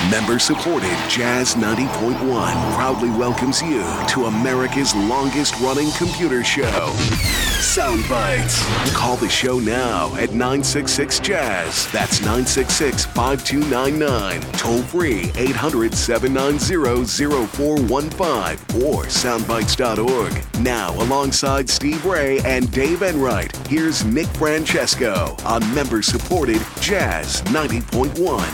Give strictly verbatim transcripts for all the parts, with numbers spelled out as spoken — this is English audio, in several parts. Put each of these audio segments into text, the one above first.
Member-supported Jazz ninety point one proudly welcomes you to America's longest-running computer show, Sound Bites. Call the show now at nine six six Jazz. That's nine six six, five two nine nine. Toll free eight hundred, seven nine zero, zero four one five or soundbites dot org. Now, alongside Steve Ray and Dave Enright, here's Nick Francesco on member-supported Jazz ninety point one.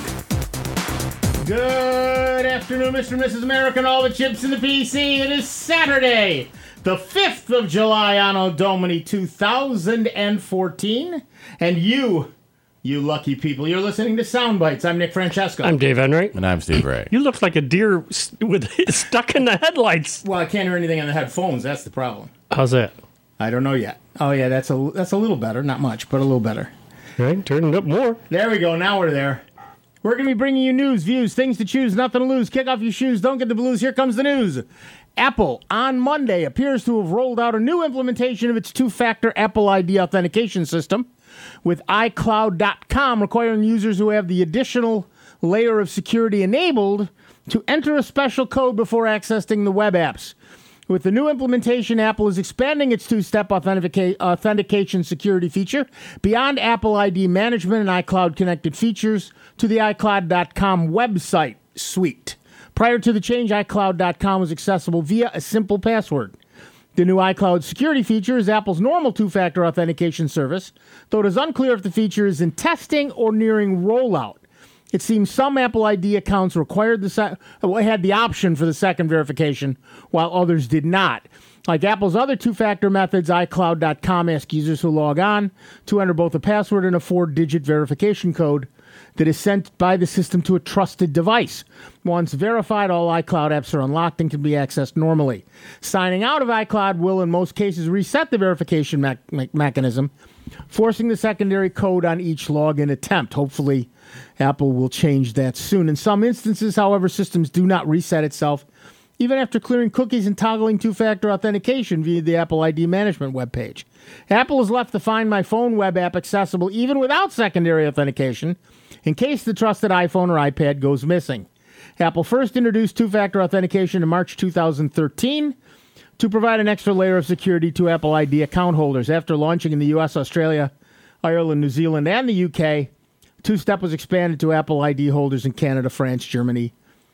Good afternoon, Mister and Missus America, and all the chips in the P C. It is Saturday, the fifth of July, Anno Domini two thousand fourteen. And you, you lucky people, you're listening to Sound Bites. I'm Nick Francesco. I'm Dave Enright. And I'm Steve Ray. You look like a deer with stuck in the headlights. Well, I can't hear anything on the headphones. That's the problem. How's that? I don't know yet. Oh, yeah, that's a, that's a little better. Not much, but a little better. All right, turn it up more. There we go. Now we're there. We're going to be bringing you news, views, things to choose, nothing to lose. Kick off your shoes. Don't get the blues. Here comes the news. Apple, on Monday, appears to have rolled out a new implementation of its two-factor Apple I D authentication system, with iCloud dot com requiring users who have the additional layer of security enabled to enter a special code before accessing the web apps. With the new implementation, Apple is expanding its two-step authentica- authentication security feature beyond Apple I D management and iCloud-connected features to the iCloud dot com website suite. Prior to the change, iCloud dot com was accessible via a simple password. The new iCloud security feature is Apple's normal two-factor authentication service, though it is unclear if the feature is in testing or nearing rollout. It seems some Apple I D accounts required the se- had the option for the second verification, while others did not. Like Apple's other two-factor methods, iCloud dot com asks users who log on to enter both a password and a four-digit verification code that is sent by the system to a trusted device. Once verified, all iCloud apps are unlocked and can be accessed normally. Signing out of iCloud will, in most cases, reset the verification me- me- mechanism, forcing the secondary code on each login attempt. Hopefully, Apple will change that soon. In some instances, however, systems do not reset itself, even after clearing cookies and toggling two-factor authentication via the Apple I D management webpage. Apple has left the Find My Phone web app accessible even without secondary authentication, in case the trusted iPhone or iPad goes missing. Apple first introduced two-factor authentication in March two thousand thirteen to provide an extra layer of security to Apple I D account holders. After launching in the U S, Australia, Ireland, New Zealand, and the U K, two-step was expanded to Apple I D holders in Canada, France, Germany,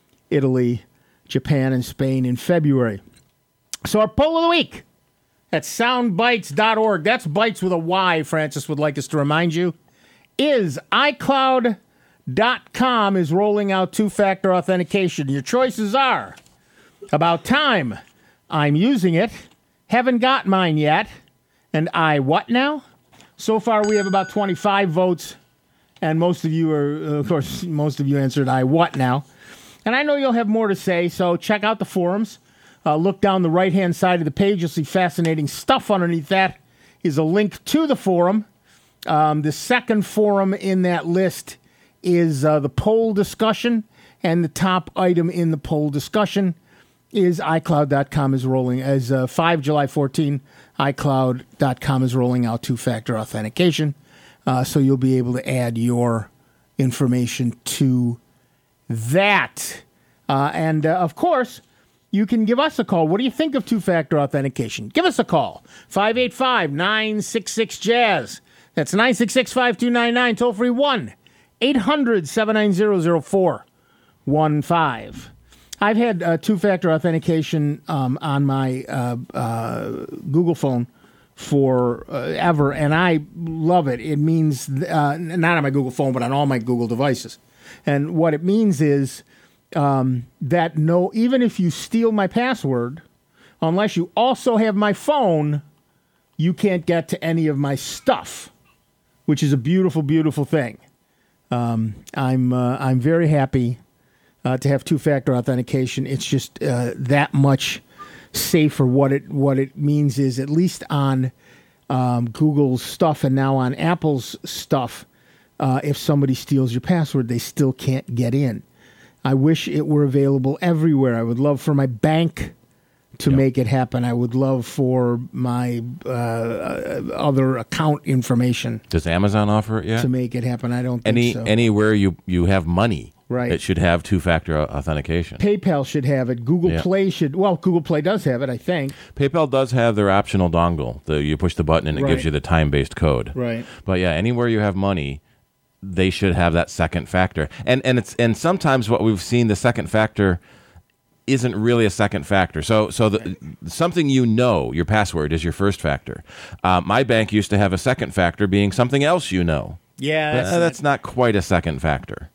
Italy, Japan, and Spain in February. So our poll of the week at sound bites dot org, that's bites with a Y, Francis would like us to remind you, is iCloud dot com is rolling out two-factor authentication. Your choices are About Time, I'm using it, haven't got mine yet, and I what now? So far we have about twenty-five votes, and most of you are, of course, most of you answered I what now. And I know you'll have more to say, so check out the forums. Uh, look down the right-hand side of the page. You'll see fascinating stuff underneath that is a link to the forum. Um, the second forum in that list is uh, the poll discussion, and the top item in the poll discussion is iCloud dot com is rolling, as uh, five July fourteenth, iCloud dot com is rolling out two-factor authentication, uh, so you'll be able to add your information to that. Uh, and, uh, of course, you can give us a call. What do you think of two-factor authentication? Give us a call. five eight five, nine six six, Jazz. That's nine six six, five two nine nine. Toll free one eight hundred, seven nine zero, zero four one five. I've had uh, two-factor authentication um, on my uh, uh, Google phone for uh, ever, and I love it. It means, uh, not on my Google phone, but on all my Google devices. And what it means is um, that no, even if you steal my password, unless you also have my phone, you can't get to any of my stuff, which is a beautiful, beautiful thing. Um, I'm uh, I'm very happy uh, to have two-factor authentication. It's just uh, that much safer. What it what it means is, at least on um, Google's stuff and now on Apple's stuff, Uh, if somebody steals your password, they still can't get in. I wish it were available everywhere. I would love for my bank to yep. make it happen. I would love for my uh, other account information. Does Amazon offer it yet? To make it happen, I don't think Any so. Anywhere you, you have money, Right. It should have two-factor authentication. PayPal should have it. Google Yeah. Play should. Well, Google Play does have it, I think. PayPal does have their optional dongle. The, you push the button and it Right. gives you the time-based code. Right. But yeah, anywhere you have money, they should have that second factor. And and it's and sometimes what we've seen, the second factor isn't really a second factor. So so the, something you know, your password is your first factor. Uh, my bank used to have a second factor being something else you know. Yeah, But, that's, uh, that's not quite a second factor.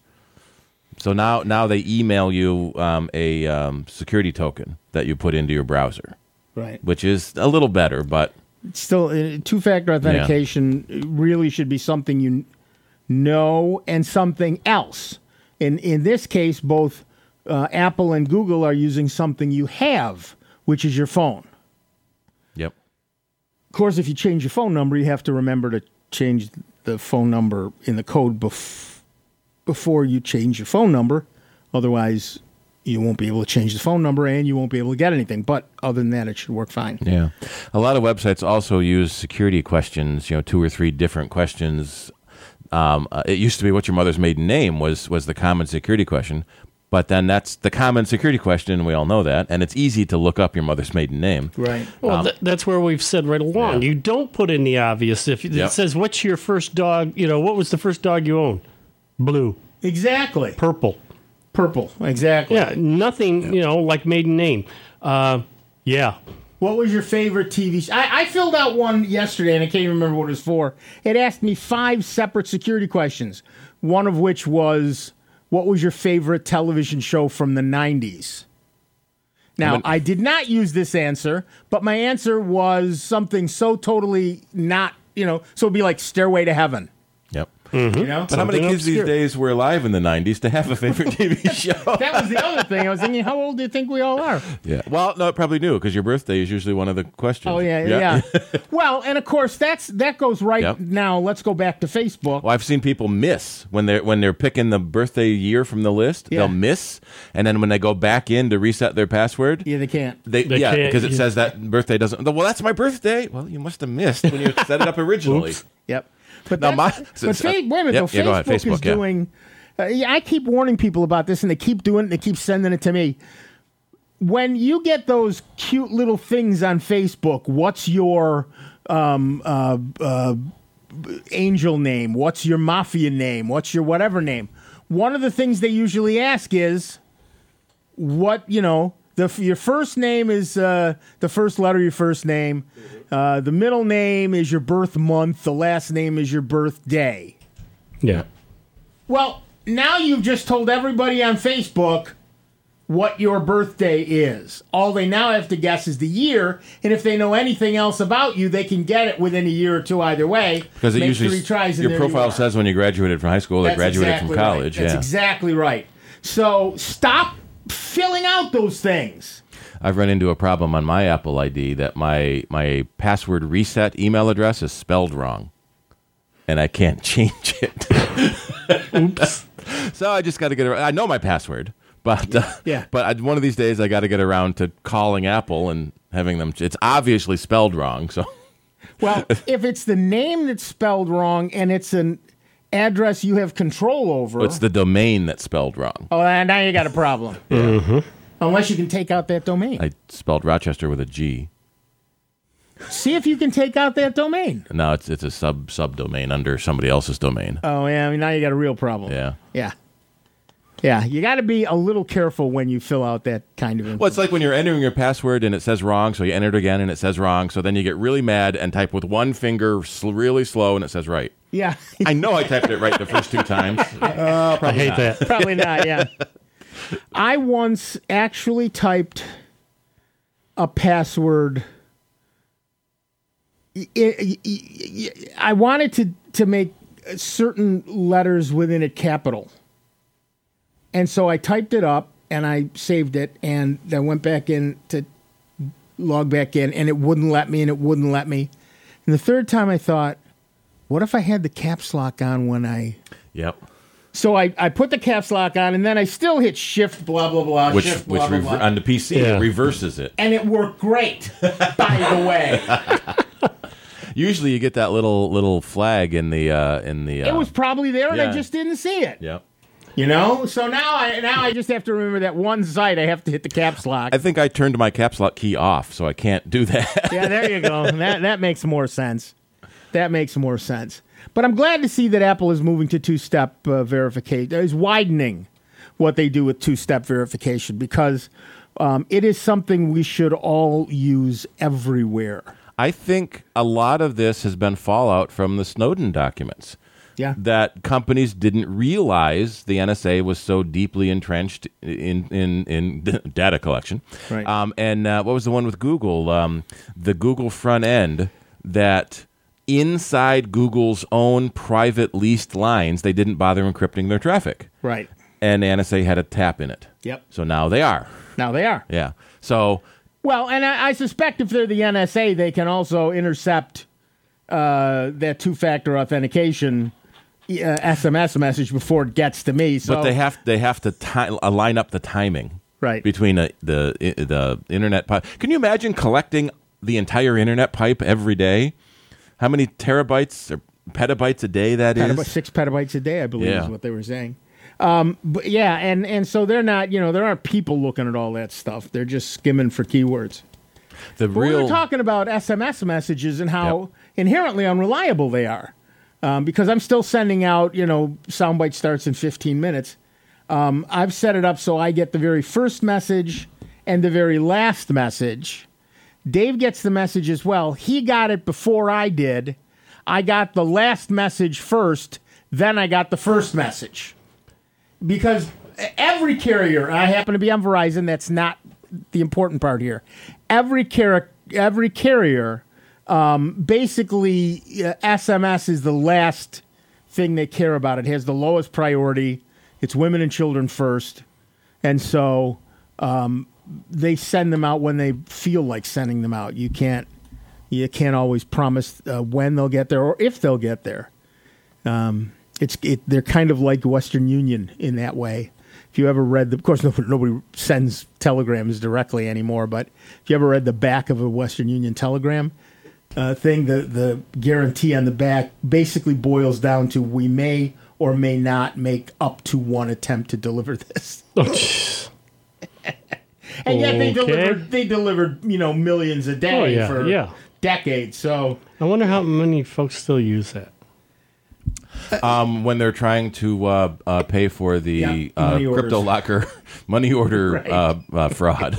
So now now they email you um, a um, security token that you put into your browser, right. which is a little better, but Still, uh, two-factor authentication really should be something you know and something else. In in this case, both uh, Apple and Google are using something you have, which is your phone. yep. Of course, if you change your phone number, you have to remember to change the phone number in the code bef- before you change your phone number. Otherwise, you won't be able to change the phone number and you won't be able to get anything. But other than that, it should work fine. Yeah. A lot of websites also use security questions, you know, two or three different questions. Um, uh, it used to be what your mother's maiden name was was the common security question, but then that's the common security question, and we all know that, and it's easy to look up your mother's maiden name. Right. Well, th- that's where we've said right along. Yeah. You don't put in the obvious. If it Yep. says, "What's your first dog?" You know, what was the first dog you owned? Blue, Exactly. purple. Purple. Exactly. Yeah, nothing. You know, like maiden name. Uh, yeah. What was your favorite T V show? I, I filled out one yesterday, and I can't even remember what it was for. It asked me five separate security questions, one of which was, what was your favorite television show from the nineties? Now, I mean- I did not use this answer, but my answer was something so totally not, you know, so it'd be like Stairway to Heaven. Yep. You know? But how many Something kids obscure. these days were alive in the nineties to have a favorite T V show? That was the other thing. I was thinking, how old do you think we all are? Yeah. Well, no, it probably do, because your birthday is usually one of the questions. Oh, yeah, yeah. Well, and of course, that's that goes right Yep. now. Let's go back to Facebook. Well, I've seen people miss when they're when they're picking the birthday year from the list. Yeah. They'll miss, and then when they go back in to reset their password, Yeah, they can't. they, They yeah, can't- because it yeah. says that birthday doesn't. Well, that's my birthday. Well, you must have missed when you set it up originally. Oops. Yep. But, Now, that, my- but so- fa- wait a minute, Yep, though. yeah, go ahead. Facebook, is Facebook, yeah. doing. Uh, yeah, I keep warning people about this, and they keep doing it. And they keep sending it to me. When you get those cute little things on Facebook, what's your um, uh, uh, angel name? What's your mafia name? What's your whatever name? One of the things they usually ask is, what you know. The, your first name is uh, the first letter of your first name. Uh, the middle name is your birth month. The last name is your birthday. Yeah. Well, now you've just told everybody on Facebook what your birthday is. All they now have to guess is the year, and if they know anything else about you, they can get it within a year or two either way. Because it Make usually three tries and your there you profile are. says when you graduated from high school, or That's graduated exactly from college. Right. That's Yeah, exactly right. So stop filling out those things. I've run into a problem on my Apple I D that my my password reset email address is spelled wrong, and I can't change it. Oops. So I just got to get. Around. I know my password, but uh, Yeah. But I, one of these days I got to get around to calling Apple and having them. It's obviously spelled wrong. So Well, if it's the name that's spelled wrong and it's an address you have control over, it's the domain that's spelled wrong. oh, and now you got a problem. Unless you can take out that domain. I spelled Rochester with a G. See if you can take out that domain. Now it's it's a sub subdomain under somebody else's domain. Oh, yeah, I mean, now you got a real problem. Yeah. Yeah. Yeah, you got to be a little careful when you fill out that kind of information. Well, it's like when you're entering your password and it says wrong, so you enter it again and it says wrong, so then you get really mad and type with one finger sl- really slow and it says right. Yeah, I know I typed it right the first two times. Uh, I hate that. probably not, yeah. I once actually typed a password. I- I- I I wanted to, to make certain letters within it capital. And so I typed it up and I saved it and I went back in to log back in and it wouldn't let me and it wouldn't let me. And the third time I thought, what if I had the caps lock on when I... Yep. So I, I put the caps lock on, and then I still hit shift, blah, blah, blah, Which shift, which blah, blah, rever- blah. on the P C Yeah. it reverses it. And it worked great, by the way. Usually you get that little little flag in the uh, in the. Uh, It was probably there, and I yeah. just didn't see it. Yep. You know, so now I now I just have to remember that one site. I have to hit the caps lock. I think I turned my caps lock key off, so I can't do that. Yeah, there you go. That that makes more sense. That makes more sense. But I'm glad to see that Apple is moving to two-step uh, verification. Is widening what they do with two-step verification because um, it is something we should all use everywhere. I think a lot of this has been fallout from the Snowden documents. Yeah. That companies didn't realize the N S A was so deeply entrenched in in, in data collection. Right. Um, and uh, what was the one with Google? Um, the Google front end that inside Google's own private leased lines, they didn't bother encrypting their traffic. Right. And the N S A had a tap in it. Yep. So now they are. Now they are. Yeah. So... Well, and I, I suspect if they're the N S A, they can also intercept uh, that two-factor authentication uh, S M S message before it gets to me. So, but they have they have to ti- uh, line up the timing right. between the, the the internet pipe. Can you imagine collecting the entire internet pipe every day? How many terabytes or petabytes a day that Petab- is? Six petabytes a day, I believe, Yeah. is what they were saying. Um, but yeah, and, and so they're not, you know, there aren't people looking at all that stuff. They're just skimming for keywords. The But real we were talking about S M S messages and how Yep. inherently unreliable they are. Um, because I'm still sending out, you know, soundbite starts in fifteen minutes. Um, I've set it up so I get the very first message and the very last message. Dave gets the message as well. He got it before I did. I got the last message first, then I got the first message. Because every carrier, I happen to be on Verizon, that's not the important part here. Every, car- every carrier, um, basically, uh, S M S is the last thing they care about. It has the lowest priority. It's women and children first. And so um, they send them out when they feel like sending them out. You can't, you can't always promise uh, when they'll get there or if they'll get there. Um It's it, they're kind of like Western Union in that way. If you ever read, the, of course, nobody, nobody sends telegrams directly anymore. But if you ever read the back of a Western Union telegram uh, thing, the the guarantee on the back basically boils down to we may or may not make up to one attempt to deliver this. And yet they Okay. delivered they delivered you know millions a day Oh, yeah, for yeah. decades. So I wonder how many folks still use that. um, when they're trying to uh, uh, pay for the Yeah, uh, money orders. crypto locker money order Right. uh, uh, fraud.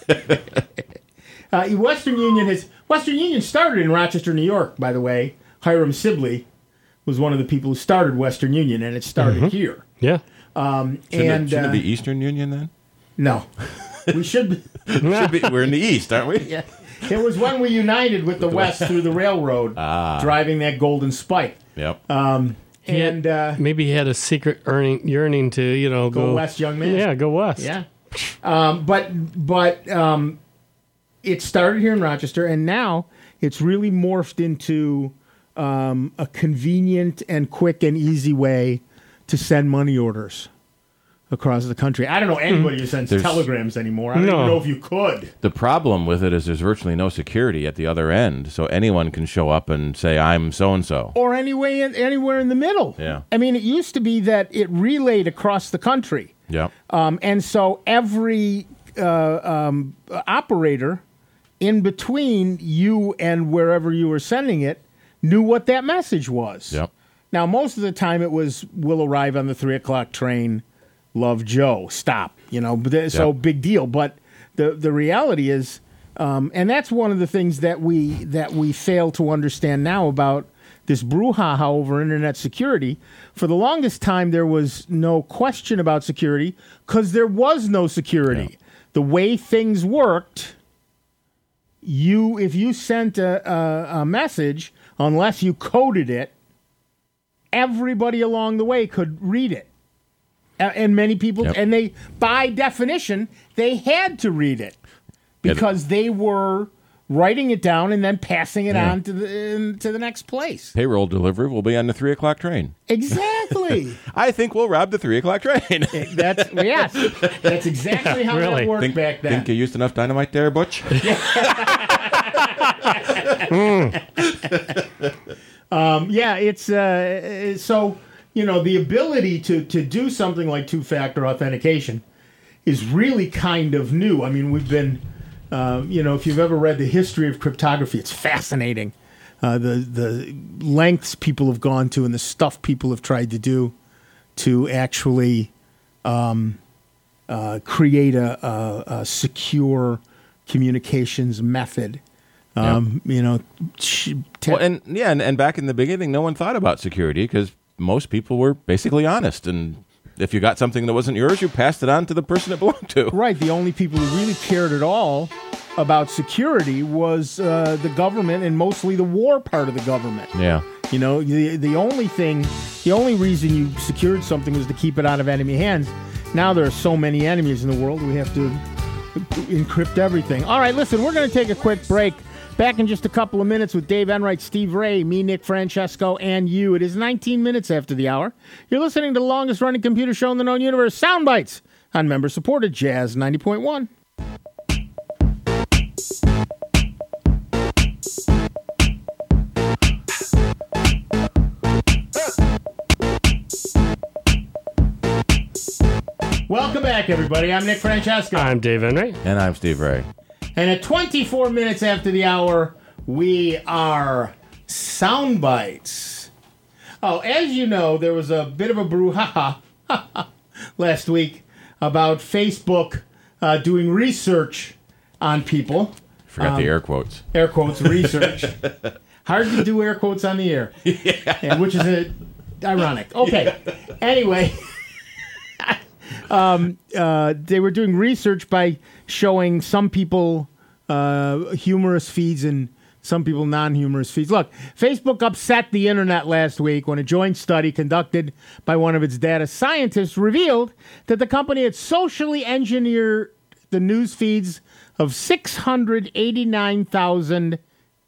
Uh, Western Union has Western Union started in Rochester, New York. By the way, Hiram Sibley was one of the people who started Western Union, and it started here. Yeah. Um, Shouldn't, and it, shouldn't uh, it be Eastern Union then? no, we should. Be, Should be, we're in the East, aren't we? yeah, it was when we united with the West through the railroad, driving that golden spike. Yep. He had- And uh, maybe he had a secret earning, yearning to, you know, go, go west, young man. Yeah, go west. Yeah. Um, but but um, it started here in Rochester, and now it's really morphed into um, a convenient and quick and easy way to send money orders across the country. I don't know anybody who sends There's- telegrams anymore. I don't No. even know if you could. The problem with it is there's virtually no security at the other end, so anyone can show up and say, I'm so-and-so. Or anyway, anywhere in the middle. Yeah. I mean, it used to be that it relayed across the country. Yep. Um, and so every uh, um, operator in between you and wherever you were sending it knew what that message was. Yep. Now, most of the time it was, we'll arrive on the three o'clock train, love Joe, stop. You know, but th- so Yep. big deal. But the, the reality is, um, and that's one of the things that we that we fail to understand now about this brouhaha over internet security. For the longest time, there was no question about security because there was no security. Yeah. The way things worked, you if you sent a, a, a message, unless you coded it, everybody along the way could read it. A- And many people, Yep. and they, by definition, they had to read it because they were writing it down and then passing it Yeah. on to the to the next place. Payroll delivery will be on the three o'clock train. Exactly. I think we'll rob the three o'clock train. That's yes. That's exactly how really. that worked think, back then. think you used enough dynamite there, Butch? Um, yeah, it's uh, so you know, the ability to, to do something like two-factor authentication is really kind of new. I mean, we've been, uh, you know, if you've ever read the history of cryptography, it's fascinating. Uh, the the lengths people have gone to and the stuff people have tried to do to actually um, uh, create a, a, a secure communications method. Um, yep. You know, te- well, and yeah, and, and back in the beginning, no one thought about security because most people were basically honest, and if you got something that wasn't yours, you passed it on to the person it belonged to. Right. The only people who really cared at all about security was uh, the government, and mostly the war part of the government. Yeah. You know, the the only thing, the only reason you secured something was to keep it out of enemy hands. Now there are so many enemies in the world, we have to encrypt everything. All right, listen, we're going to take a quick break. Back in just a couple of minutes with Dave Enright, Steve Ray, me, Nick Francesco, and you. It is nineteen minutes after the hour. You're listening to the longest-running computer show in the known universe, Sound Bites, on member-supported Jazz ninety point one. Welcome back, everybody. I'm Nick Francesco. I'm Dave Enright. And I'm Steve Ray. And at twenty-four minutes after the hour, we are Sound Bites. Oh, as you know, there was a bit of a brouhaha last week about Facebook uh, doing research on people. Forgot um, the air quotes. Air quotes, research. Hard to do air quotes on the air. Yeah. And which is a, ironic. Okay. Anyway. Um, uh, they were doing research by showing some people uh, humorous feeds and some people non-humorous feeds. Look, Facebook upset the internet last week when a joint study conducted by one of its data scientists revealed that the company had socially engineered the news feeds of six hundred eighty-nine thousand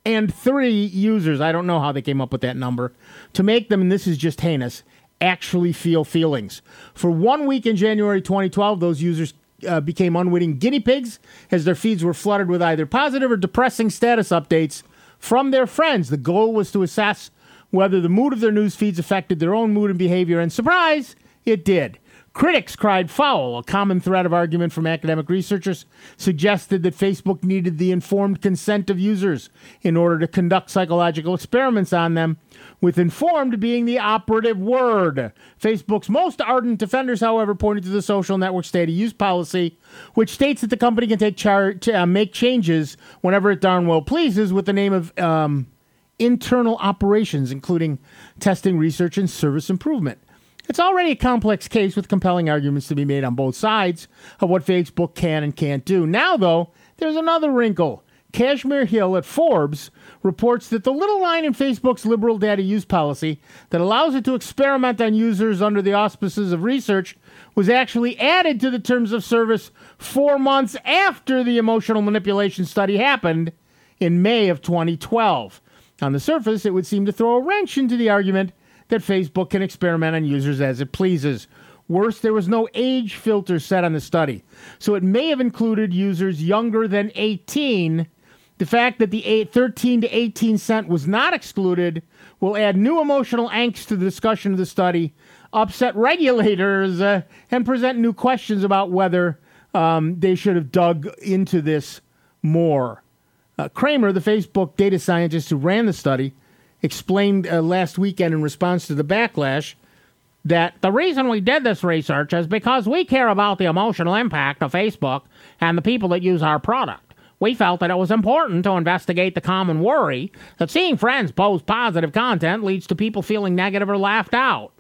three users. I don't know how they came up with that number to make them, and this is just heinous, actually feel feelings. For one week in January twenty twelve, those users uh, became unwitting guinea pigs as their feeds were flooded with either positive or depressing status updates from their friends. The goal was to assess whether the mood of their news feeds affected their own mood and behavior, and surprise, it did. Critics cried foul. A common thread of argument from academic researchers suggested that Facebook needed the informed consent of users in order to conduct psychological experiments on them, with informed being the operative word. Facebook's most ardent defenders, however, pointed to the social network's data use policy, which states that the company can take char- to, uh, make changes whenever it darn well pleases with the name of um, internal operations, including testing, research, and service improvement. It's already a complex case with compelling arguments to be made on both sides of what Facebook can and can't do. Now, though, there's another wrinkle. Kashmir Hill at Forbes reports that the little line in Facebook's liberal data use policy that allows it to experiment on users under the auspices of research was actually added to the terms of service four months after the emotional manipulation study happened in May of twenty twelve. On the surface, it would seem to throw a wrench into the argument that Facebook can experiment on users as it pleases. Worse, there was no age filter set on the study, so it may have included users younger than eighteen. The fact that the thirteen to eighteen cent was not excluded will add new emotional angst to the discussion of the study, upset regulators, uh, and present new questions about whether um, they should have dug into this more. Uh, Kramer, the Facebook data scientist who ran the study, explained uh, last weekend in response to the backlash that the reason we did this research is because we care about the emotional impact of Facebook and the people that use our product. We felt that it was important to investigate the common worry that seeing friends post positive content leads to people feeling negative or laughed out.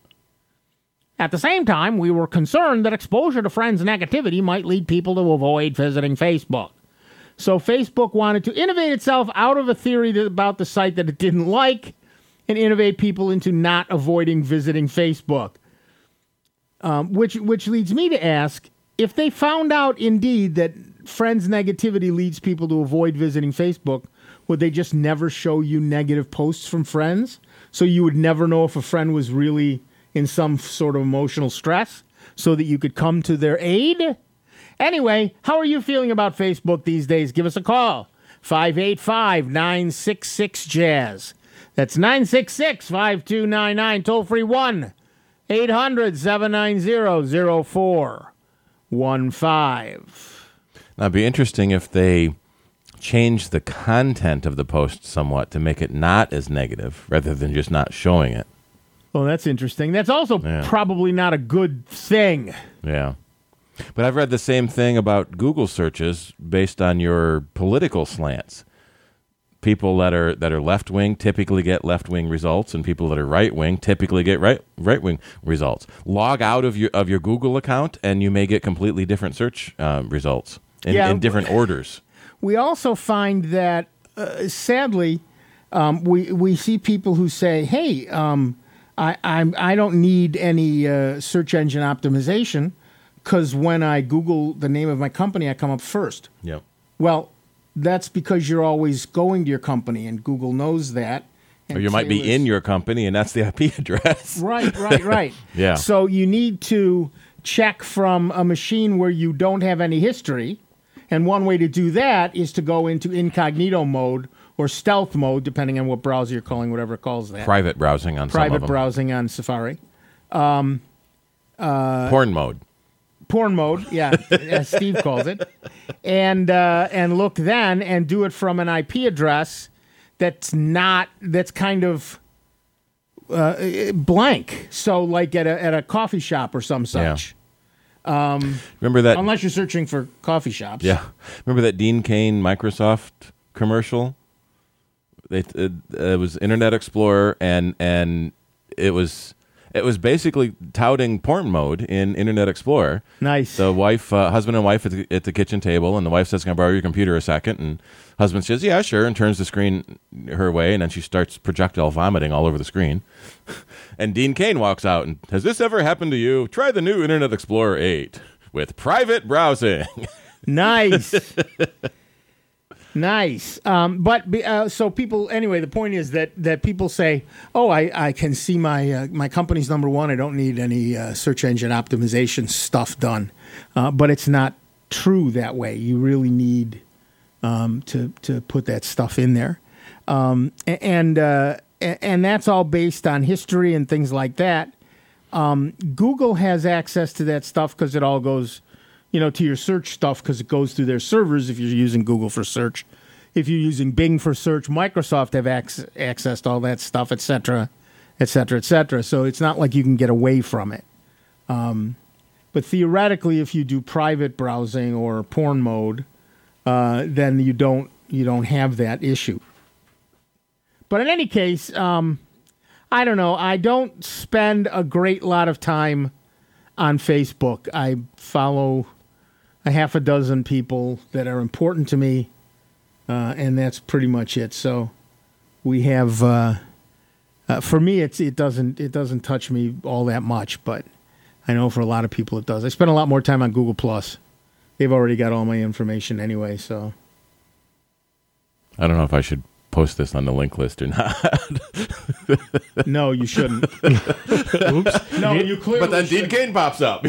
At the same time, we were concerned that exposure to friends' negativity might lead people to avoid visiting Facebook. So Facebook wanted to innovate itself out of a theory that, about the site that it didn't like and innovate people into not avoiding visiting Facebook. Um, which which leads me to ask, if they found out indeed that friends' negativity leads people to avoid visiting Facebook, would they just never show you negative posts from friends? So you would never know if a friend was really in some sort of emotional stress so that you could come to their aid? Anyway, how are you feeling about Facebook these days? Give us a call. five eight five, nine six six, Jazz. That's nine six six, five two nine nine. Toll free one eight hundred, seven nine zero, zero four one five. Now, it'd be interesting if they change the content of the post somewhat to make it not as negative rather than just not showing it. Well, that's interesting. That's also Yeah. probably not a good thing. Yeah. But I've read the same thing about Google searches based on your political slants. People that are that are left wing typically get left wing results, and people that are right wing typically get right right wing results. Log out of your of your Google account, and you may get completely different search uh, results in, Yeah. in different orders. We also find that, uh, sadly, um, we we see people who say, "Hey, um, I I'm, I don't need any uh, search engine optimization because when I Google the name of my company, I come up first." Yep. Well, that's because you're always going to your company, and Google knows that. Or you might be tailors- in your company, and that's the I P address. Right, right, right. Yeah. So you need to check from a machine where you don't have any history. And one way to do that is to go into incognito mode or stealth mode, depending on what browser you're calling, whatever it calls that. Private browsing on some Private of them. browsing on Safari. Porn mode. Porn mode, yeah, as Steve calls it. And uh, and look then and do it from an I P address that's not, that's kind of uh, blank. So like at a, at a coffee shop or some such. Remember that? Unless you're searching for coffee shops. Yeah. Remember that Dean Cain Microsoft commercial? They, it, it was Internet Explorer, and and it was it was basically touting porn mode in Internet Explorer. Nice. The wife, uh, husband and wife at the, at the kitchen table, and the wife says, "Can I borrow your computer a second?" And husband says, "Yeah, sure," and turns the screen her way, and then she starts projectile vomiting all over the screen. And Dean Cain walks out and, "Has this ever happened to you? Try the new Internet Explorer eight with private browsing." Nice. Nice. Um, but be- uh, so people, anyway, the point is that, that people say, oh, I, I can see my uh, my company's number one. I don't need any uh, search engine optimization stuff done. Uh, but it's not true that way. You really need um, to, to put that stuff in there. Um, a- and, uh, a- and that's all based on history and things like that. Um, Google has access to that stuff because it all goes, you know, to your search stuff because it goes through their servers if you're using Google for search. If you're using Bing for search, Microsoft have ac- access to all that stuff, et cetera, et cetera, et cetera. So it's not like you can get away from it. Um, but theoretically, if you do private browsing or porn mode, uh, then you don't you don't have that issue. But in any case, um, I don't know. I don't spend a great lot of time on Facebook. I follow a half a dozen people that are important to me, uh, and that's pretty much it. So we have, uh, uh, for me, it's it doesn't it doesn't touch me all that much, but I know for a lot of people it does. I spend a lot more time on Google Plus. They've already got all my information anyway, so. I don't know if I should post this on the link list or not. No, you shouldn't. Oops. No, you clearly But then Dean shouldn't. Cain pops up.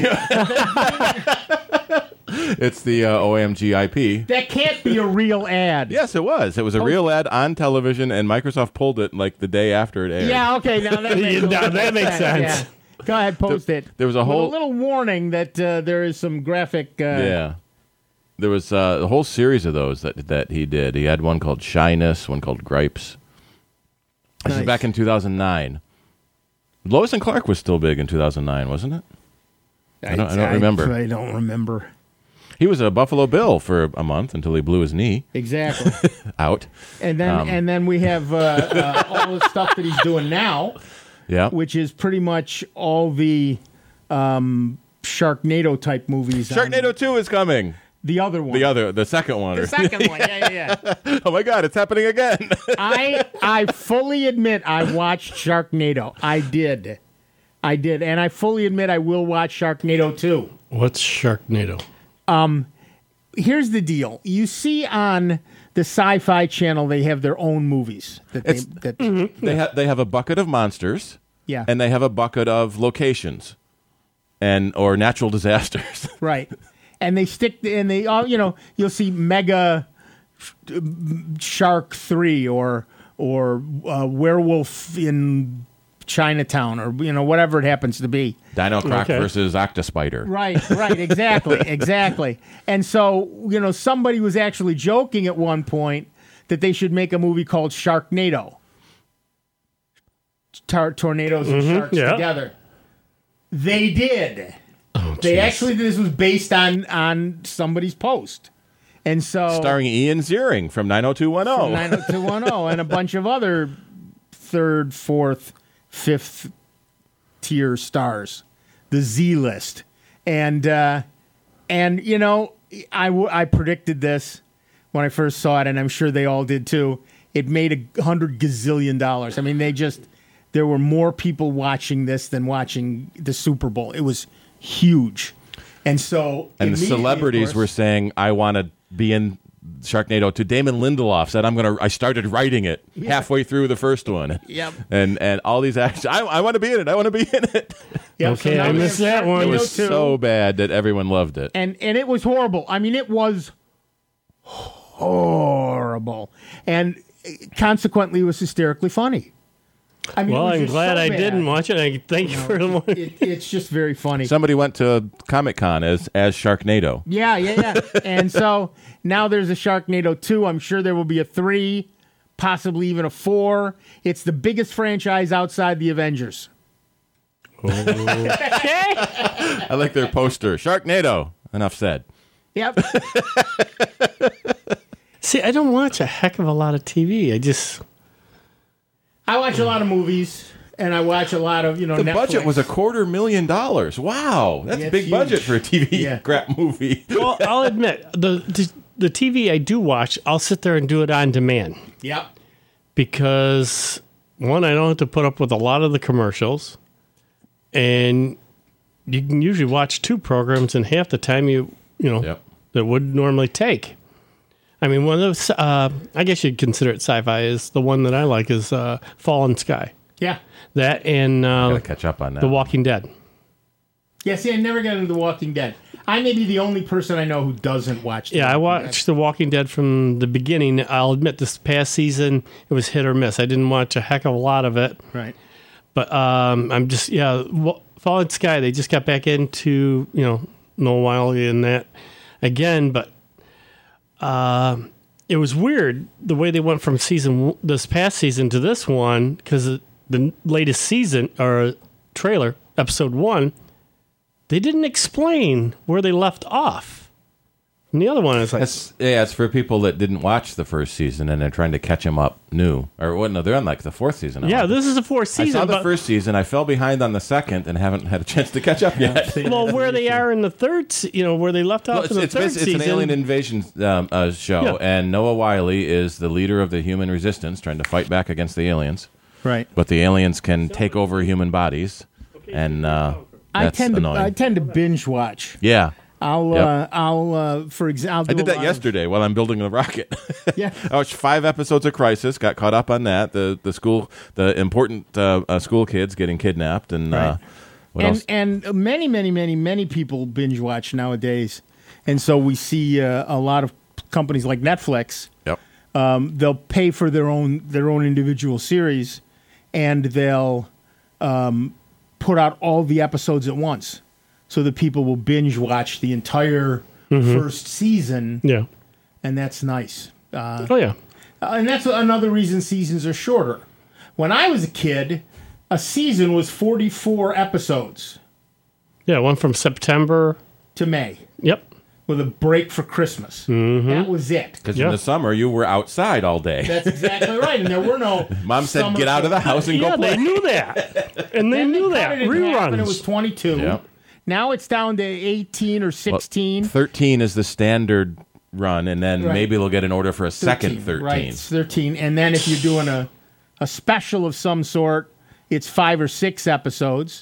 It's the uh, O M G I P. That can't be a real ad. Yes, it was. It was a real ad on television, and Microsoft pulled it like the day after it aired. Yeah, okay, now that makes, Now that makes sense. Yeah. Go ahead, post There- it. there was a With whole- a little warning that uh, there is some graphic. Uh, Yeah. There was uh, a whole series of those that that he did. He had one called Shyness, one called Gripes. This Nice. is back in two thousand nine. Lois and Clark was still big in two thousand nine, wasn't it? I don't- I don't remember. I don't remember He was a Buffalo Bill for a month until he blew his knee exactly. out. And then Um. and then we have uh, uh, all the stuff that he's doing now, Yeah. which is pretty much all the um, Sharknado type movies. on Sharknado two is coming. the other one, The other, the second one. the second one. Yeah, yeah, yeah. Oh my God, it's happening again. I I fully admit I watched Sharknado. I did. I did. And I fully admit I will watch Sharknado two. What's Sharknado? Here's the deal. You see on the Sci-Fi Channel they have their own movies that they It's- that they have they have a bucket of monsters. yeah. And they have a bucket of locations and or natural disasters. Right. And they stick, and they all, you know, you'll see Mega Shark three or or uh, Werewolf in Chinatown or you know whatever it happens to be. Dino Croc Okay. versus Octospider. Right, right, exactly, exactly. And so, you know, somebody was actually joking at one point that they should make a movie called Sharknado. Tar- tornadoes and sharks yeah. together. They did. Oh, They jeez. actually, this was based on on somebody's post. And so, Starring Ian Ziering from nine oh two one oh. nine oh two one oh and a bunch of other third, fourth, fifth tier stars, the Z list, and uh, and you know I, w- I predicted this when I first saw it, and I'm sure they all did too. It made a hundred gazillion dollars. I mean, they just there were more people watching this than watching the Super Bowl. It was huge, and so And the immediately, of celebrities course- were saying, I want to be in Sharknado. To Damon Lindelof said, I'm going to, I started writing it halfway through the first one. Yep. And and all these actors, I, I want to be in it. I want to be in it. Yep, so Okay, now I we missed have that one. It Sharknado was two. so bad that everyone loved it. and and it was horrible. I mean, it was horrible, and consequently, it was hysterically funny. I mean, Well, it was I'm just glad so I bad. didn't watch it. I thank you for the one. It, it's just very funny. Somebody went to Comic Con as as Sharknado. yeah, yeah, yeah. And so now there's a Sharknado two. I'm sure there will be a three, possibly even a four. It's the biggest franchise outside the Avengers. Okay. I like their poster. Sharknado. Enough said. Yep. See, I don't watch a heck of a lot of T V. I just I watch a lot of movies, and I watch a lot of you know. The Netflix. budget was a quarter million dollars. Wow, that's Yeah, a it's big huge. budget for a T V Yeah. crap movie. well, I'll admit the, the the T V I do watch. I'll sit there and do it on demand Yep. because one, I don't have to put up with a lot of the commercials, and you can usually watch two programs in half the time you you know Yep. that would normally take. I mean, one of those, uh, I guess you'd consider it sci-fi, is the one that I like is uh, Fallen Sky. Yeah. That and uh, Gotta catch up on that. The Walking Dead. Yeah. See, I never got into The Walking Dead. I may be the only person I know who doesn't watch. The Yeah, I Walking watched The Walking Dead from the beginning. I'll admit this past season, it was hit or miss. I didn't watch a heck of a lot of it. Dead. Right. But um, I'm just, yeah, Wa- Fallen Sky, they just got back into, you know, Noel Wiley and that again, but uh, it was weird the way they went from season w- this past season to this one, because the latest season or trailer, episode one, they didn't explain where they left off. And the other one is like, It's, yeah, it's for people that didn't watch the first season and they're trying to catch them up new. Or what? No, they're on like the fourth season. now. yeah, this is the fourth I season. saw the but, first season. I fell behind on the second and haven't had a chance to catch up yet. well, where they are in the third, se- you know, where they left off Well, it's, in the it's, third basi- it's season. an alien invasion um, uh, show, Yeah. and Noah Wiley is the leader of the human resistance, trying to fight back against the aliens. Right. But the aliens can take over human bodies, and uh, I that's tend to annoying. I tend to binge watch. yeah, I'll Yep. uh, I'll uh, for example I did that yesterday while I'm building the rocket. Yeah. I watched five episodes of Crisis, got caught up on that. The the school, the important uh, uh, school kids getting kidnapped, and uh, Right. what and else? and many many many many people binge watch nowadays, and so we see uh, a lot of companies like Netflix. Yep. Um, they'll pay for their own their own individual series, and they'll um, put out all the episodes at once, so that people will binge watch the entire first season, yeah. and that's nice. Uh, Oh, yeah. and that's another reason seasons are shorter. When I was a kid, a season was forty-four episodes Yeah, one from September. to May, Yep. with a break for Christmas. That was it. Because Yeah. in the summer you were outside all day. That's exactly right, and there were no. Mom said, summer "Get out of the house and Yeah, go play." they knew that. And they Then knew cut that. it in half, and it was Reruns. twenty-two. Yep. Now it's down to eighteen or Well, sixteen. thirteen is the standard run, and then Right. maybe they'll get an order for a second thirteen. Right, it's thirteen. And then if you're doing a, a special of some sort, it's five or six episodes.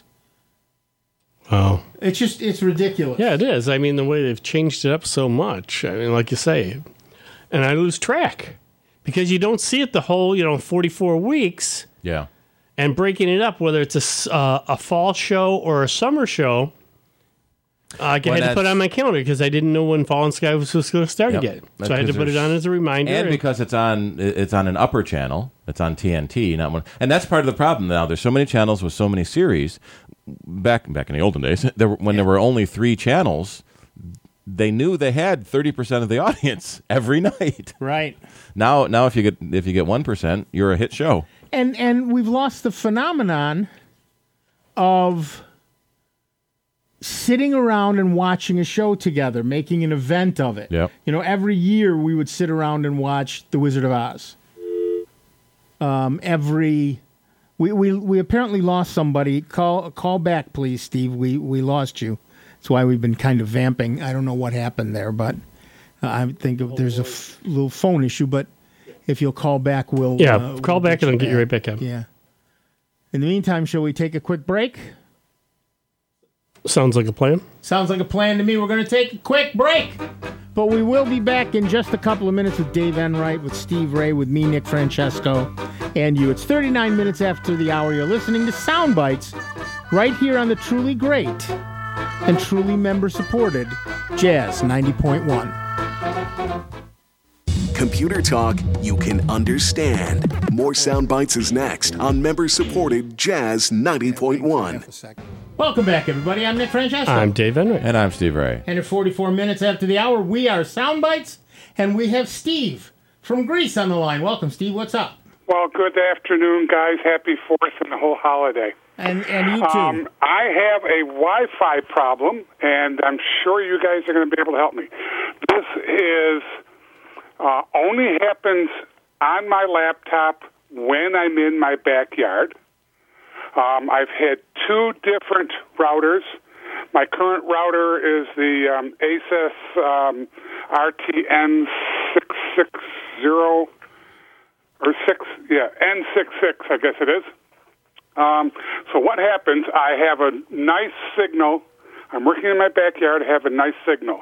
Oh. It's just, it's ridiculous. Yeah, it is. I mean, the way they've changed it up so much. I mean, like you say, and I lose track because you don't see it the whole, you know, forty-four weeks Yeah. and breaking it up, whether it's a, s- uh, a fall show or a summer show. I When had to put it that's- on my calendar because I didn't know when Fallen Sky was going to start Yep. again. That's So I had to 'cause put it there's- on as a reminder. And because it's on it's on an upper channel, it's on T N T, not one. And that's part of the problem now. There's so many channels with so many series. Back back in the olden days, there were, when there were only three channels, they knew they had thirty percent of the audience every night. Right. Now now if you get if you get one percent, you're a hit show. And and we've lost the phenomenon of sitting around and watching a show together, making an event of it. Yep. You know, every year we would sit around and watch The Wizard of Oz. Um, every we, we we apparently lost somebody. Call call back, please, Steve. We we lost you. That's why we've been kind of vamping. I don't know what happened there, but uh, I think if there's a f- little phone issue. But if you'll call back, we'll Yeah, uh, call we'll back and I'll get you right back up. Yeah. In the meantime, shall we take a quick break? Sounds like a plan. Sounds like a plan to me. We're going to take a quick break. But we will be back in just a couple of minutes with Dave Enright, with Steve Ray, with me, Nick Francesco, and you. It's thirty-nine minutes after the hour. You're listening to Sound Bites right here on the truly great and truly member-supported Jazz ninety point one. Computer talk you can understand. More Sound Bites is next on member-supported Jazz ninety point one. Welcome back, everybody. I'm Nick Francesco. I'm Dave Enright. And I'm Steve Ray. And at forty-four minutes after the hour, we are Sound Bites, and we have Steve from Greece on the line. Welcome, Steve. What's up? Well, good afternoon, guys. Happy Fourth and the whole holiday. And and you too. Um, I have a Wi-Fi problem, and I'm sure you guys are going to be able to help me. This is uh, only happens on my laptop when I'm in my backyard. Um, I've had two different routers. My current router is the um, Asus um, R T N six sixty or six, yeah, N sixty-six, I guess it is. Um, so what happens? I have a nice signal. I'm working in my backyard. I have a nice signal.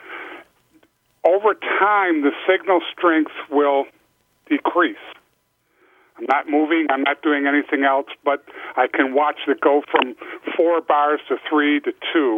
Over time, the signal strength will decrease. I'm not moving. I'm not doing anything else, but I can watch it go from four bars to three to two.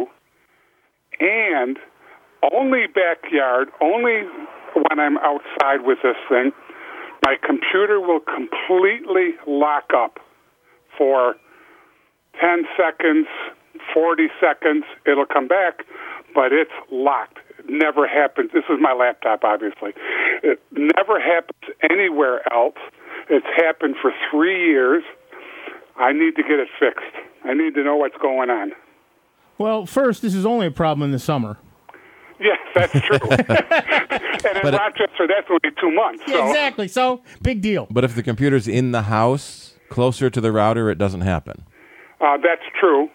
And only backyard, only when I'm outside with this thing, my computer will completely lock up for ten seconds, forty seconds. It'll come back, but it's locked. It never happens. This is my laptop, obviously. It never happens anywhere else. It's happened for three years. I need to get it fixed. I need to know what's going on. Well, first, this is only a problem in the summer. Yes, that's true. And in But it- Rochester, that's only two months. So. Exactly. So, big deal. But if the computer's in the house, closer to the router, it doesn't happen. Uh, that's true.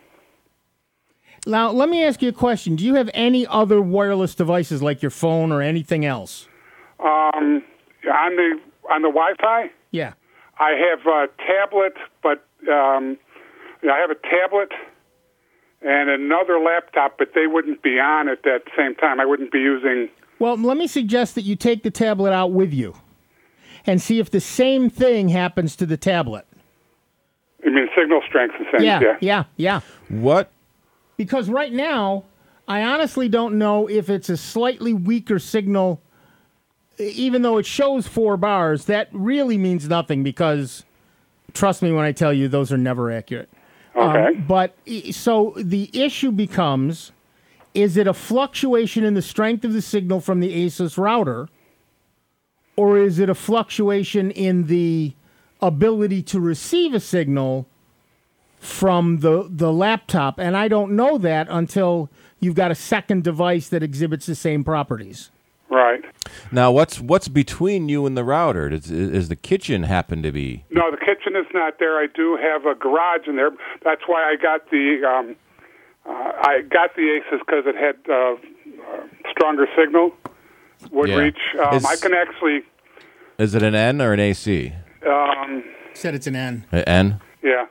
Now, let me ask you a question. Do you have any other wireless devices like your phone or anything else? Um, on the on the Wi-Fi, Yeah. I have a tablet, but um, I have a tablet and another laptop, but they wouldn't be on at that same time. I wouldn't be using. Well, let me suggest that you take the tablet out with you and see if the same thing happens to the tablet. I mean, signal strength and things. Yeah, Yeah. yeah, yeah. What? Because right now, I honestly don't know if it's a slightly weaker signal. Even though it shows four bars, that really means nothing because, trust me when I tell you, those are never accurate. Okay. Um, but i- so the issue becomes, is it a fluctuation in the strength of the signal from the Asus router, or is it a fluctuation in the ability to receive a signal from the, the laptop? And I don't know that until you've got a second device that exhibits the same properties. Right. Now, what's what's between you and the router? Does, is the kitchen happen to be? No, the kitchen is not there. I do have a garage in there. That's why I got the um, uh, I got the Asus because it had uh, uh, stronger signal. Would Yeah. reach. Um, Is- I can actually. Is it an N or an A C? Um, Said it's an N. An N? yeah.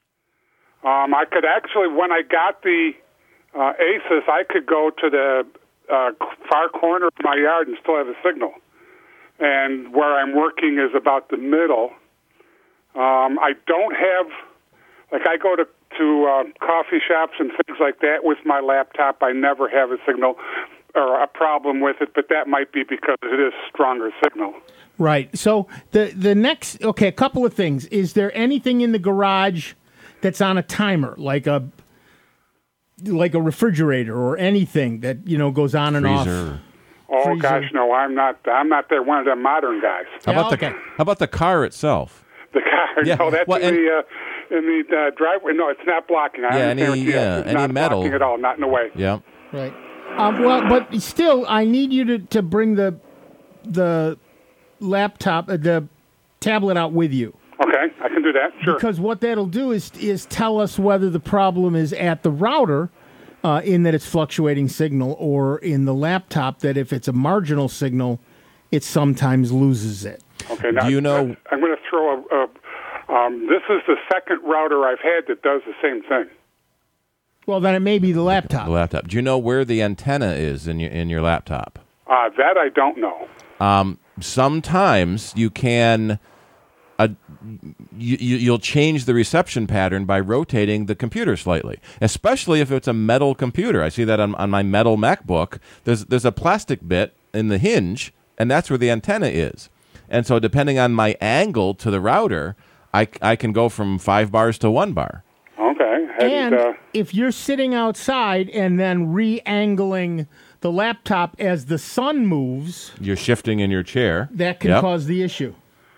Um, I could actually, when I got the uh, Asus, I could go to the uh, far corner of my yard and still have a signal. And where I'm working is about the middle. Um, I don't have, like I go to to uh, coffee shops and things like that with my laptop, I never have a signal or a problem with it, but that might be because it is stronger signal. Right. So the the next, okay, a couple of things. Is there anything in the garage that's on a timer, like a like a refrigerator or anything that, you know, goes on and Freezer. off? Oh Freezer. gosh, no, I'm not. I'm not there. One of them modern guys. How Yeah, about okay. the How about the car itself? The car. Yeah, No, that's well, in and- the uh, in the uh, driveway. No, it's not blocking. I Yeah, understand any- what you- yeah, it's any not metal. blocking at all. Not in the way. Yeah. Right. Um, well, but still, I need you to, to bring the the laptop, uh, the tablet out with you. Okay, I can do that. Sure. Because what that'll do is is tell us whether the problem is at the router, uh, in that it's fluctuating signal, or in the laptop that if it's a marginal signal, it sometimes loses it. Okay. Now, Do you know- I'm going to throw a. a um, this is the second router I've had that does the same thing. Well, then it may be the laptop. The laptop. Do you know where the antenna is in your in your laptop? Uh, that I don't know. Um, sometimes you can. Uh, you, you, you'll change the reception pattern by rotating the computer slightly, especially if it's a metal computer. I see that on, on my metal MacBook. There's there's a plastic bit in the hinge, and that's where the antenna is. And so, depending on my angle to the router, I, I can go from five bars to one bar. Okay. And uh, if you're sitting outside and then re-angling the laptop as the sun moves, You're shifting in your chair. that can Yep. cause the issue.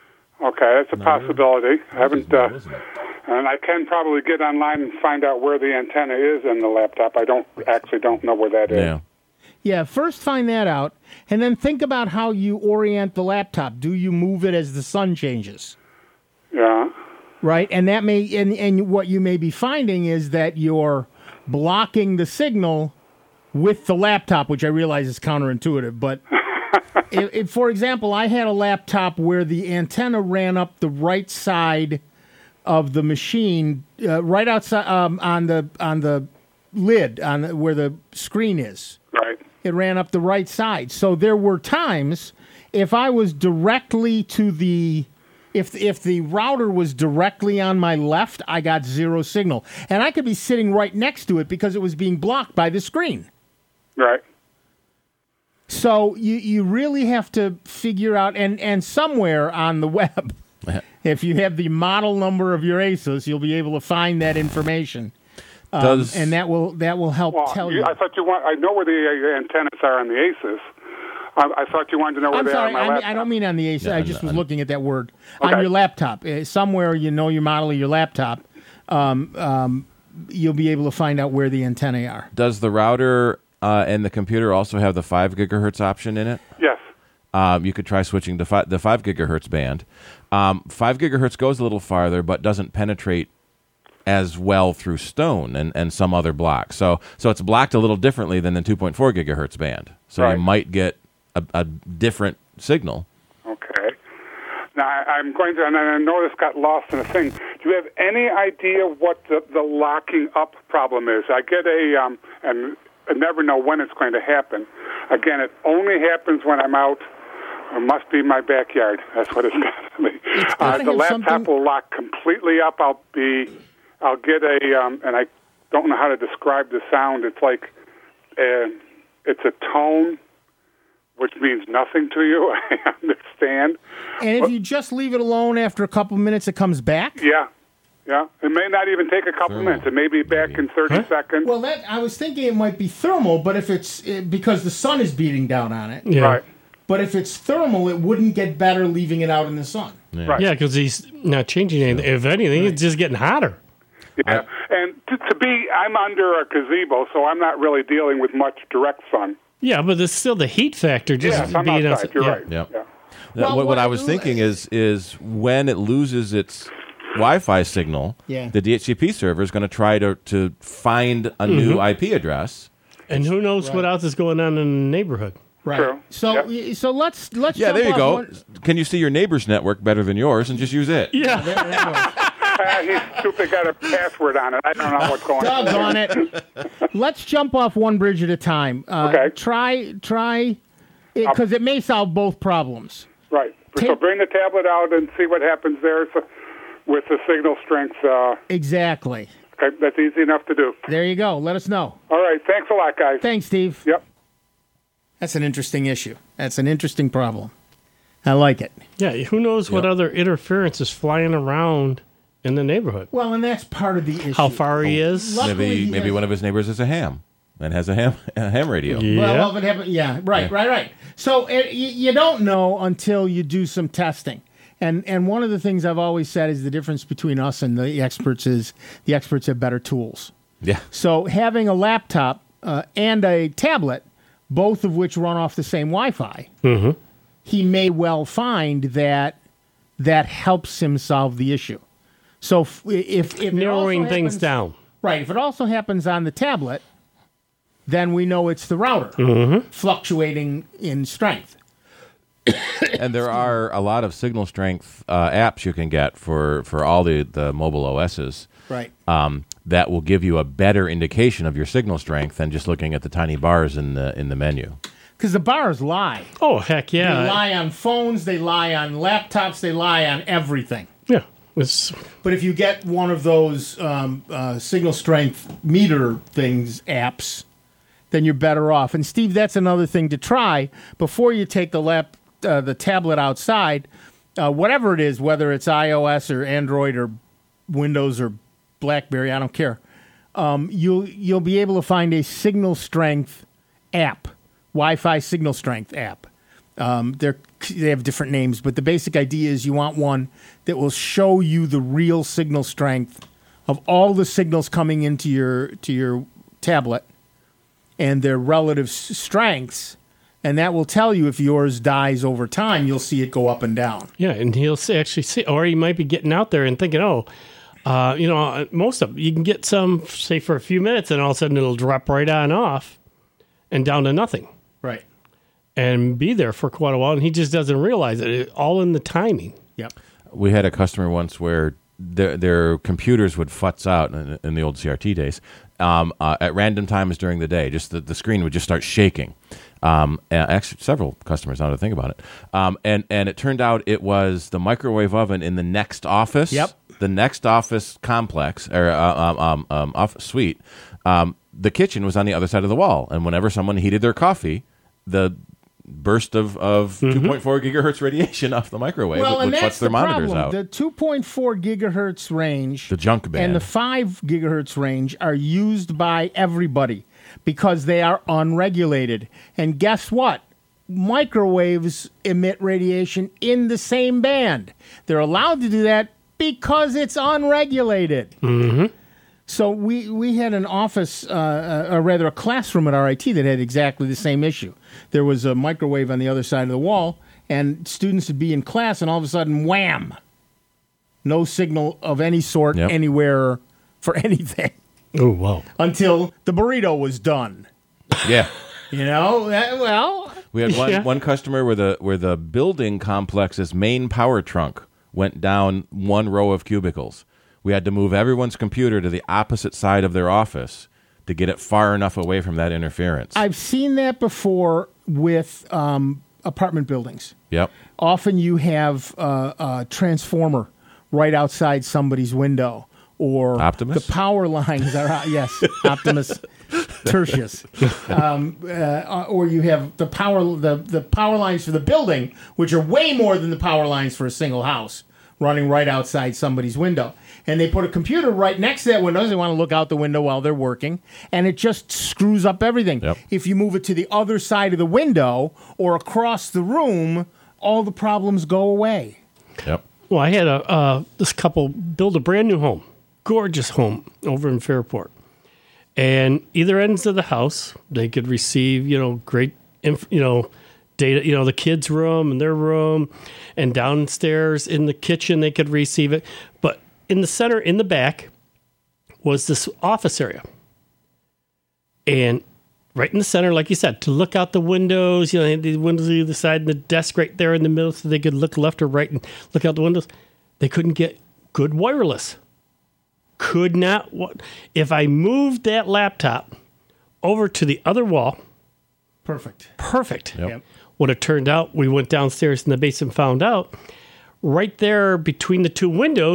okay, that's a possibility. I haven't. Uh, and I can probably get online and find out where the antenna is in the laptop. I don't actually don't know where that is. Yeah. Yeah, first find that out, and then think about how you orient the laptop. Do you move it as the sun changes? Yeah. Right, and that may and, and what you may be finding is that you're blocking the signal with the laptop, which I realize is counterintuitive. But if, if, for example, I had a laptop where the antenna ran up the right side of the machine, uh, right outside um, on the on the lid on the, where the screen is. Right. It ran up the right side. So there were times if I was directly to the if if the router was directly on my left, I got zero signal. And I could be sitting right next to it because it was being blocked by the screen. Right. So you, you really have to figure out and, and somewhere on the web, if you have the model number of your ASUS, you'll be able to find that information. Um, Does and that will that will help Well, tell you, you. I thought you want. I know where the uh, antennas are on the Asus. I, I thought you wanted to know where I'm they sorry, are on my I, mean, laptop. I don't mean on the ASUS. I just was no, looking at that word Okay. on your laptop. Uh, somewhere you know your model of your laptop, um, um, you'll be able to find out where the antennae are. does the router uh, and the computer also have the five gigahertz option in it? Yes. Um, you could try switching to fi- the five gigahertz band. Um, five gigahertz goes a little farther, but doesn't penetrate as well through stone and, and some other blocks. So so it's blocked a little differently than the two point four gigahertz band. So Right. you might get a, a different signal. Okay. Now I, I'm going to, and I know this got lost in a thing. Do you have any idea what the, the locking up problem is? I get a, um, and I never know when it's going to happen. Again, it only happens when I'm out. It must be my backyard. That's what it's got to be. Uh, gotta the have laptop something- will lock completely up. I'll be, I'll get a, um, and I don't know how to describe the sound. It's like, uh, it's a tone, which means nothing to you. I understand. And if you just leave it alone after a couple minutes, it comes back. Yeah, yeah. It may not even take a couple Thermal. minutes. It may be back in thirty seconds. Well, that I was thinking it might be thermal, but if it's uh, because the sun is beating down on it. Yeah. Right. But if it's thermal, it wouldn't get better leaving it out in the sun. Right. Yeah, because he's not changing anything. If anything, it's just getting hotter. Yeah. and to, to be, I'm under a gazebo, so I'm not really dealing with much direct sun. Yeah, but it's still the heat factor. Just Yes, I'm being outside. outside. You're yeah. right. Yep. Yeah. Well, what, what what I I was do- thinking is is when it loses its Wi-Fi signal, Yeah. the D H C P server is going to try to to find a new I P address. And who knows what else is going on in the neighborhood? Right. True. So Yep. y- so let's let's Yeah, jump there you off go. one- Can you see your neighbor's network better than yours and just use it? Yeah. There- there it goes. Uh, he's stupid. Got a password on it. I don't know what's going on. Doggone it. Let's jump off one bridge at a time. Uh, Okay. Try, try, because it may solve both problems. Right. So Take- bring the tablet out and see what happens there so, with the signal strength. Uh, Exactly. Okay, that's easy enough to do. There you go. Let us know. All right, thanks a lot, guys. Thanks, Steve. Yep. That's an interesting issue. That's an interesting problem. I like it. Yeah, who knows what Yep. other interference is flying around in the neighborhood? Well, and that's part of the issue. How far he is? Luckily, Maybe he maybe has- one of his neighbors is a ham and has a ham a ham radio. Yeah. Well, well, if it happen- yeah, right, right, right. So it, you, you don't know until you do some testing. And and one of the things I've always said is the difference between us and the experts is the experts have better tools. Yeah. So having a laptop uh, and a tablet, both of which run off the same Wi-Fi, he may well find that that helps him solve the issue. So if if, if it Narrowing also things happens- down. right? If it also happens on the tablet, then we know it's the router fluctuating in strength. And there are a lot of signal strength uh, apps you can get for, for all the, the mobile O Ss Right. um, that will give you a better indication of your signal strength than just looking at the tiny bars in the in the menu. Because the bars lie. Oh, heck They yeah. lie on phones. They lie on laptops. They lie on everything. Yeah. It's, But if you get one of those um, uh, signal strength meter things, apps, then you're better off. And Steve, that's another thing to try before you take the lap, uh, the tablet outside. Uh, whatever it is, whether it's iOS or Android or Windows or BlackBerry, I don't care. Um, you'll you'll be able to find a signal strength app, Wi-Fi signal strength app. Um, they're they have different names, but the basic idea is you want one that will show you the real signal strength of all the signals coming into your to your tablet and their relative s- strengths, and that will tell you if yours dies over time. You'll see it go up and down. yeah, and he'll say, actually see, or he might be getting out there and thinking, oh, uh, you know, most of you can get some, say, for a few minutes, and all of a sudden it'll drop right on off and down to nothing. Right. And be there for quite a while, and he just doesn't realize it. It all in the timing. Yep. We had a customer once where their, their computers would futz out in, in the old C R T days um, uh, at random times during the day. Just the, the screen would just start shaking. Um, and actually, several customers, now to think about it. Um, and, and it turned out it was the microwave oven in the next office. Yep. The next office complex or uh, um, um, um, office suite. Um, the kitchen was on the other side of the wall. And whenever someone heated their coffee, the burst of, of two point four gigahertz radiation off the microwave Well, would, and would that's futz their the monitors problem. out. The two point four gigahertz range, The junk band. and the five gigahertz range are used by everybody because they are unregulated. And guess what? Microwaves emit radiation in the same band. They're allowed to do that because it's unregulated. Mm-hmm. So we, we had an office, uh, or rather a classroom at R I T that had exactly the same issue. There was a microwave on the other side of the wall, and students would be in class, and all of a sudden, wham! No signal of any sort Yep. anywhere for anything Oh, wow. until the burrito was done. Yeah. You know, that, well, We had one, Yeah. one customer where the where the building complex's main power trunk went down one row of cubicles. We had to move everyone's computer to the opposite side of their office to get it far enough away from that interference. I've seen that before with um, apartment buildings. Yep. Often you have uh, a transformer right outside somebody's window, or Optimus? the power lines are out. Yes, Optimus Tertius, um, uh, or you have the power the the power lines for the building, which are way more than the power lines for a single house, running right outside somebody's window. And they put a computer right next to that window. They want to look out the window while they're working, and it just screws up everything. Yep. If you move it to the other side of the window or across the room, all the problems go away. Yep. Well, I had a uh, this couple build a brand new home, gorgeous home over in Fairport, and either ends of the house they could receive, you know, great, inf- you know, data, you know, the kids' room and their room, and downstairs in the kitchen they could receive it, but in the center, in the back, was this office area, and right in the center, like you said, to look out the windows, you know, the windows on either side, and the desk right there in the middle, so they could look left or right and look out the windows. They couldn't get good wireless. Could not. What if I moved that laptop over to the other wall? Perfect. Perfect. Yep. Yep. What it turned out, we went downstairs in the basement, found out right there between the two windows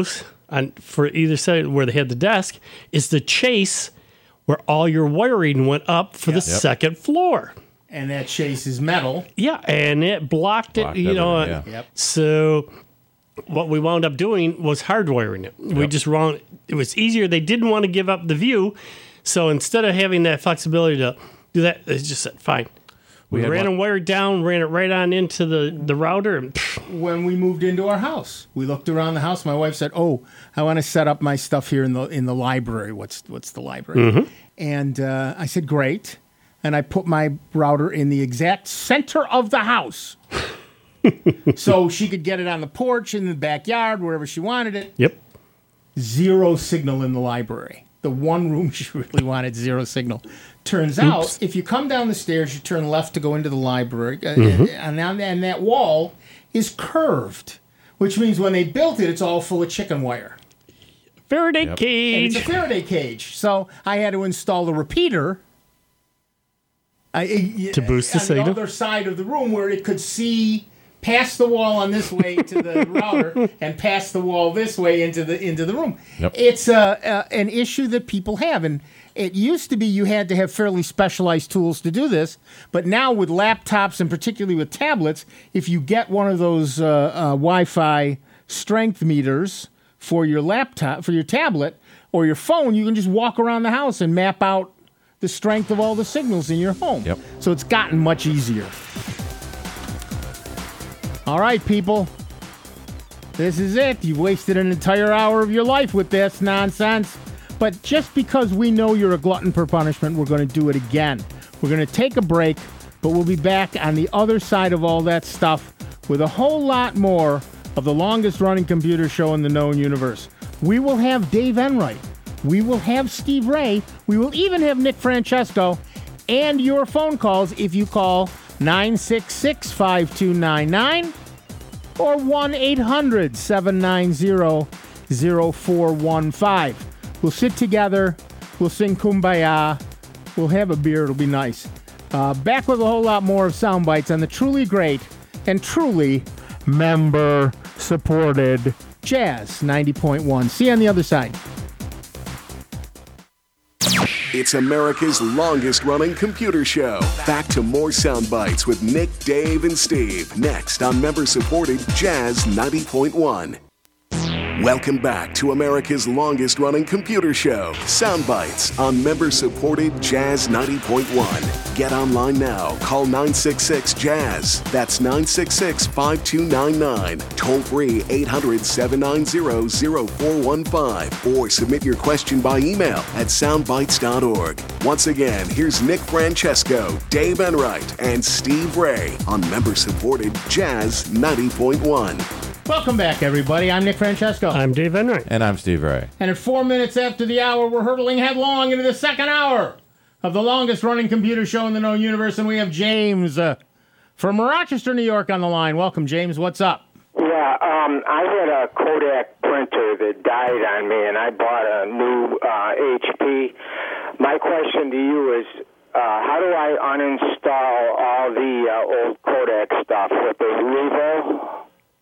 on for either side where they had the desk is the chase where all your wiring went up for the Yep. second floor. And that chase is metal. Yeah, and it blocked it, Blocked you know. everything, yeah. Yep. So what we wound up doing was hardwiring it. We Yep. just wrong. It was easier. They didn't want to give up the view, so instead of having that flexibility to do that, they just said, "Fine." We, We had ran one- a wire down, ran it right on into the, the router, and When we moved into our house, we looked around the house. My wife said, "Oh, I want to set up my stuff here in the in the library. What's what's the library?" And uh, I said, "Great." And I put my router in the exact center of the house, so she could get it on the porch, in the backyard, wherever she wanted it. yep. Zero signal in the library. The one room she really wanted, zero signal. Turns out, if you come down the stairs, you turn left to go into the library, uh, and, now- and that wall is curved, which means when they built it, it's all full of chicken wire. Faraday And cage. it's a Faraday cage. So I had to install a repeater I, I- To boost the on signal? the other side of the room where it could see past the wall on this way to the router and past the wall this way into the into the room. Yep. It's a, a an issue that people have, and it used to be you had to have fairly specialized tools to do this, but now with laptops and particularly with tablets, if you get one of those uh, uh, Wi-Fi strength meters for your laptop, for your tablet or your phone, you can just walk around the house and map out the strength of all the signals in your home. Yep. So it's gotten much easier. All right, people. This is it. You've wasted an entire hour of your life with this nonsense. But just because we know you're a glutton for punishment, we're going to do it again. We're going to take a break, but we'll be back on the other side of all that stuff with a whole lot more of the longest running computer show in the known universe. We will have Dave Enright. We will have Steve Ray. We will even have Nick Francesco. And your phone calls if you call nine six six, five two nine nine or one eight hundred, seven nine zero, zero four one five. We'll sit together. We'll sing Kumbaya. We'll have a beer. It'll be nice. Uh, back with a whole lot more of Sound Bites on the truly great and truly member-supported Jazz ninety point one. See you on the other side. It's America's longest running computer show. Back to more sound bites with Nick, Dave, and Steve. Next on member supported Jazz ninety point one. Welcome back to America's longest running computer show, Sound Bites, on member supported Jazz ninety point one. Get online now. Call nine six six, Jazz. That's nine six six, five two nine nine. Toll free eight hundred, seven nine zero, zero four one five. Or submit your question by email at soundbites dot org. Once again, here's Nick Francesco, Dave Enright, and Steve Ray on member supported Jazz ninety point one. Welcome back, everybody. I'm Nick Francesco. I'm Dave Enright. And I'm Steve Ray. And at four minutes after the hour, we're hurtling headlong into the second hour of the longest running computer show in the known universe. And we have James uh, from Rochester, New York on the line. Welcome, James. What's up? Yeah, um, I had a Kodak printer that died on me, and I bought a new uh, H P. My question to you is, uh, how do I uninstall all the uh, old Kodak stuff with the Revo?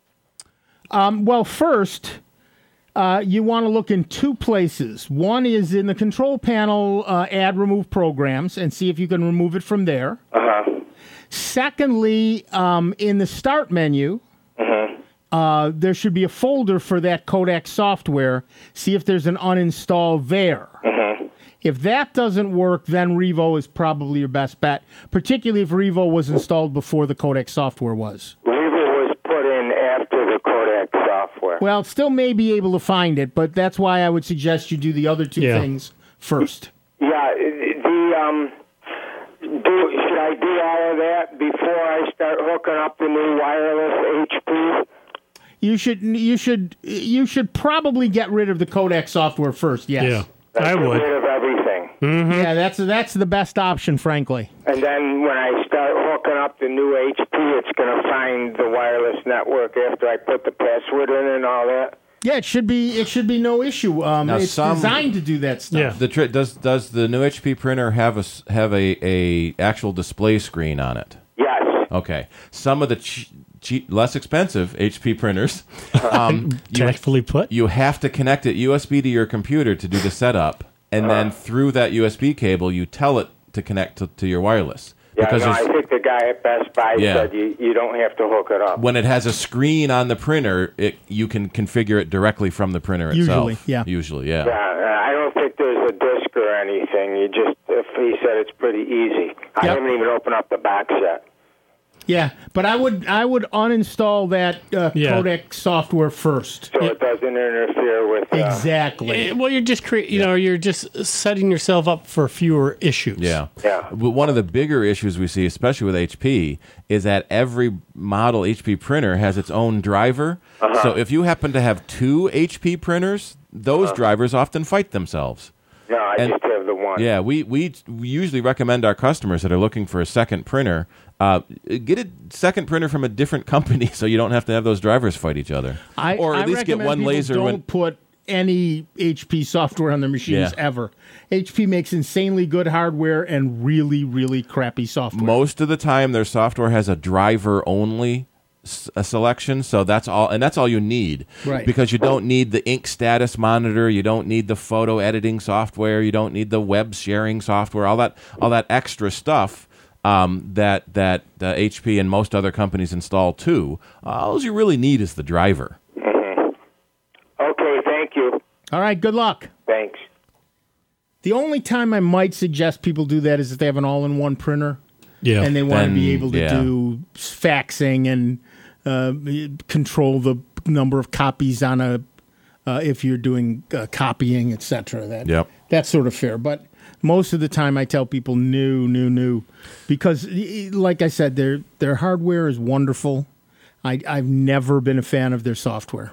Um, well, first, uh, you want to look in two places. One is in the control panel, uh, add remove programs, and see if you can remove it from there. Uh-huh. Secondly, um, in the start menu, uh, there should be a folder for that Kodak software. See if there's an uninstall there. If that doesn't work, then Revo is probably your best bet, particularly if Revo was installed before the Kodak software was. Revo was put in after the Kodak software. Well, still may be able to find it, but that's why I would suggest you do the other two Yeah. things first. Yeah, the um, do should I do all of that before I start hooking up the new wireless H P? You should you should you should probably get rid of the Kodak software first. Yes. Yeah, I Get would. rid of everything. Yeah, that's that's the best option, frankly. And then when I start hooking up the new H P, it's going to find the wireless network after I put the password in and all that. Yeah, it should be it should be no issue. Um, Now, it's some- designed to do that stuff. Yeah. The tri- does does the new H P printer have a s- have a, a actual display screen on it? Yes. Okay. Some of the ch- cheap, less expensive H P printers, um, you, Tactfully put. you have to connect it U S B to your computer to do the setup, and then through that U S B cable, you tell it to connect to, to your wireless. Yeah, because no, there's- I think the guy at Best Buy Yeah. said you, you don't have to hook it up. when it has a screen on the printer, it, you can configure it directly from the printer itself. Usually, yeah. Usually, yeah. Yeah, I don't think there's a disc or anything. You just, if he said it's pretty easy. I Yep. haven't even opened up the box yet. Yeah, but I would I would uninstall that uh, Yeah. codec software first. So it doesn't interfere with... Uh, Exactly. Eh, Well, you're just crea- you know, you're just setting yourself up for fewer issues. Yeah. Yeah. But one of the bigger issues we see, especially with H P, is that every model H P printer has its own driver. Uh-huh. So if you happen to have two H P printers, those drivers often fight themselves. No, I And- just have the one. Yeah, we, we we usually recommend our customers that are looking for a second printer, uh, get a second printer from a different company so you don't have to have those drivers fight each other. I, or at I least get recommend one people laser don't when put any H P software on their machines Yeah. ever. H P makes insanely good hardware and really, really crappy software. most of the time their software has a driver only s- a selection, so that's all, and that's all you need, Right. because you don't need the ink status monitor, you don't need the photo editing software, you don't need the web sharing software, all that all that extra stuff um, that that uh, H P and most other companies install too. All you really need is the driver. Okay, thank you. All right, good luck. Thanks. The only time I might suggest people do that is if they have an all-in-one printer Yeah. and they want to Then, be able to yeah. do faxing and uh, control the number of copies on a uh, if you're doing uh, copying, et cetera. That Yep. that's sort of fair. But most of the time, I tell people new, new, new, because, y- like I said, their their hardware is wonderful. I, I've never been a fan of their software.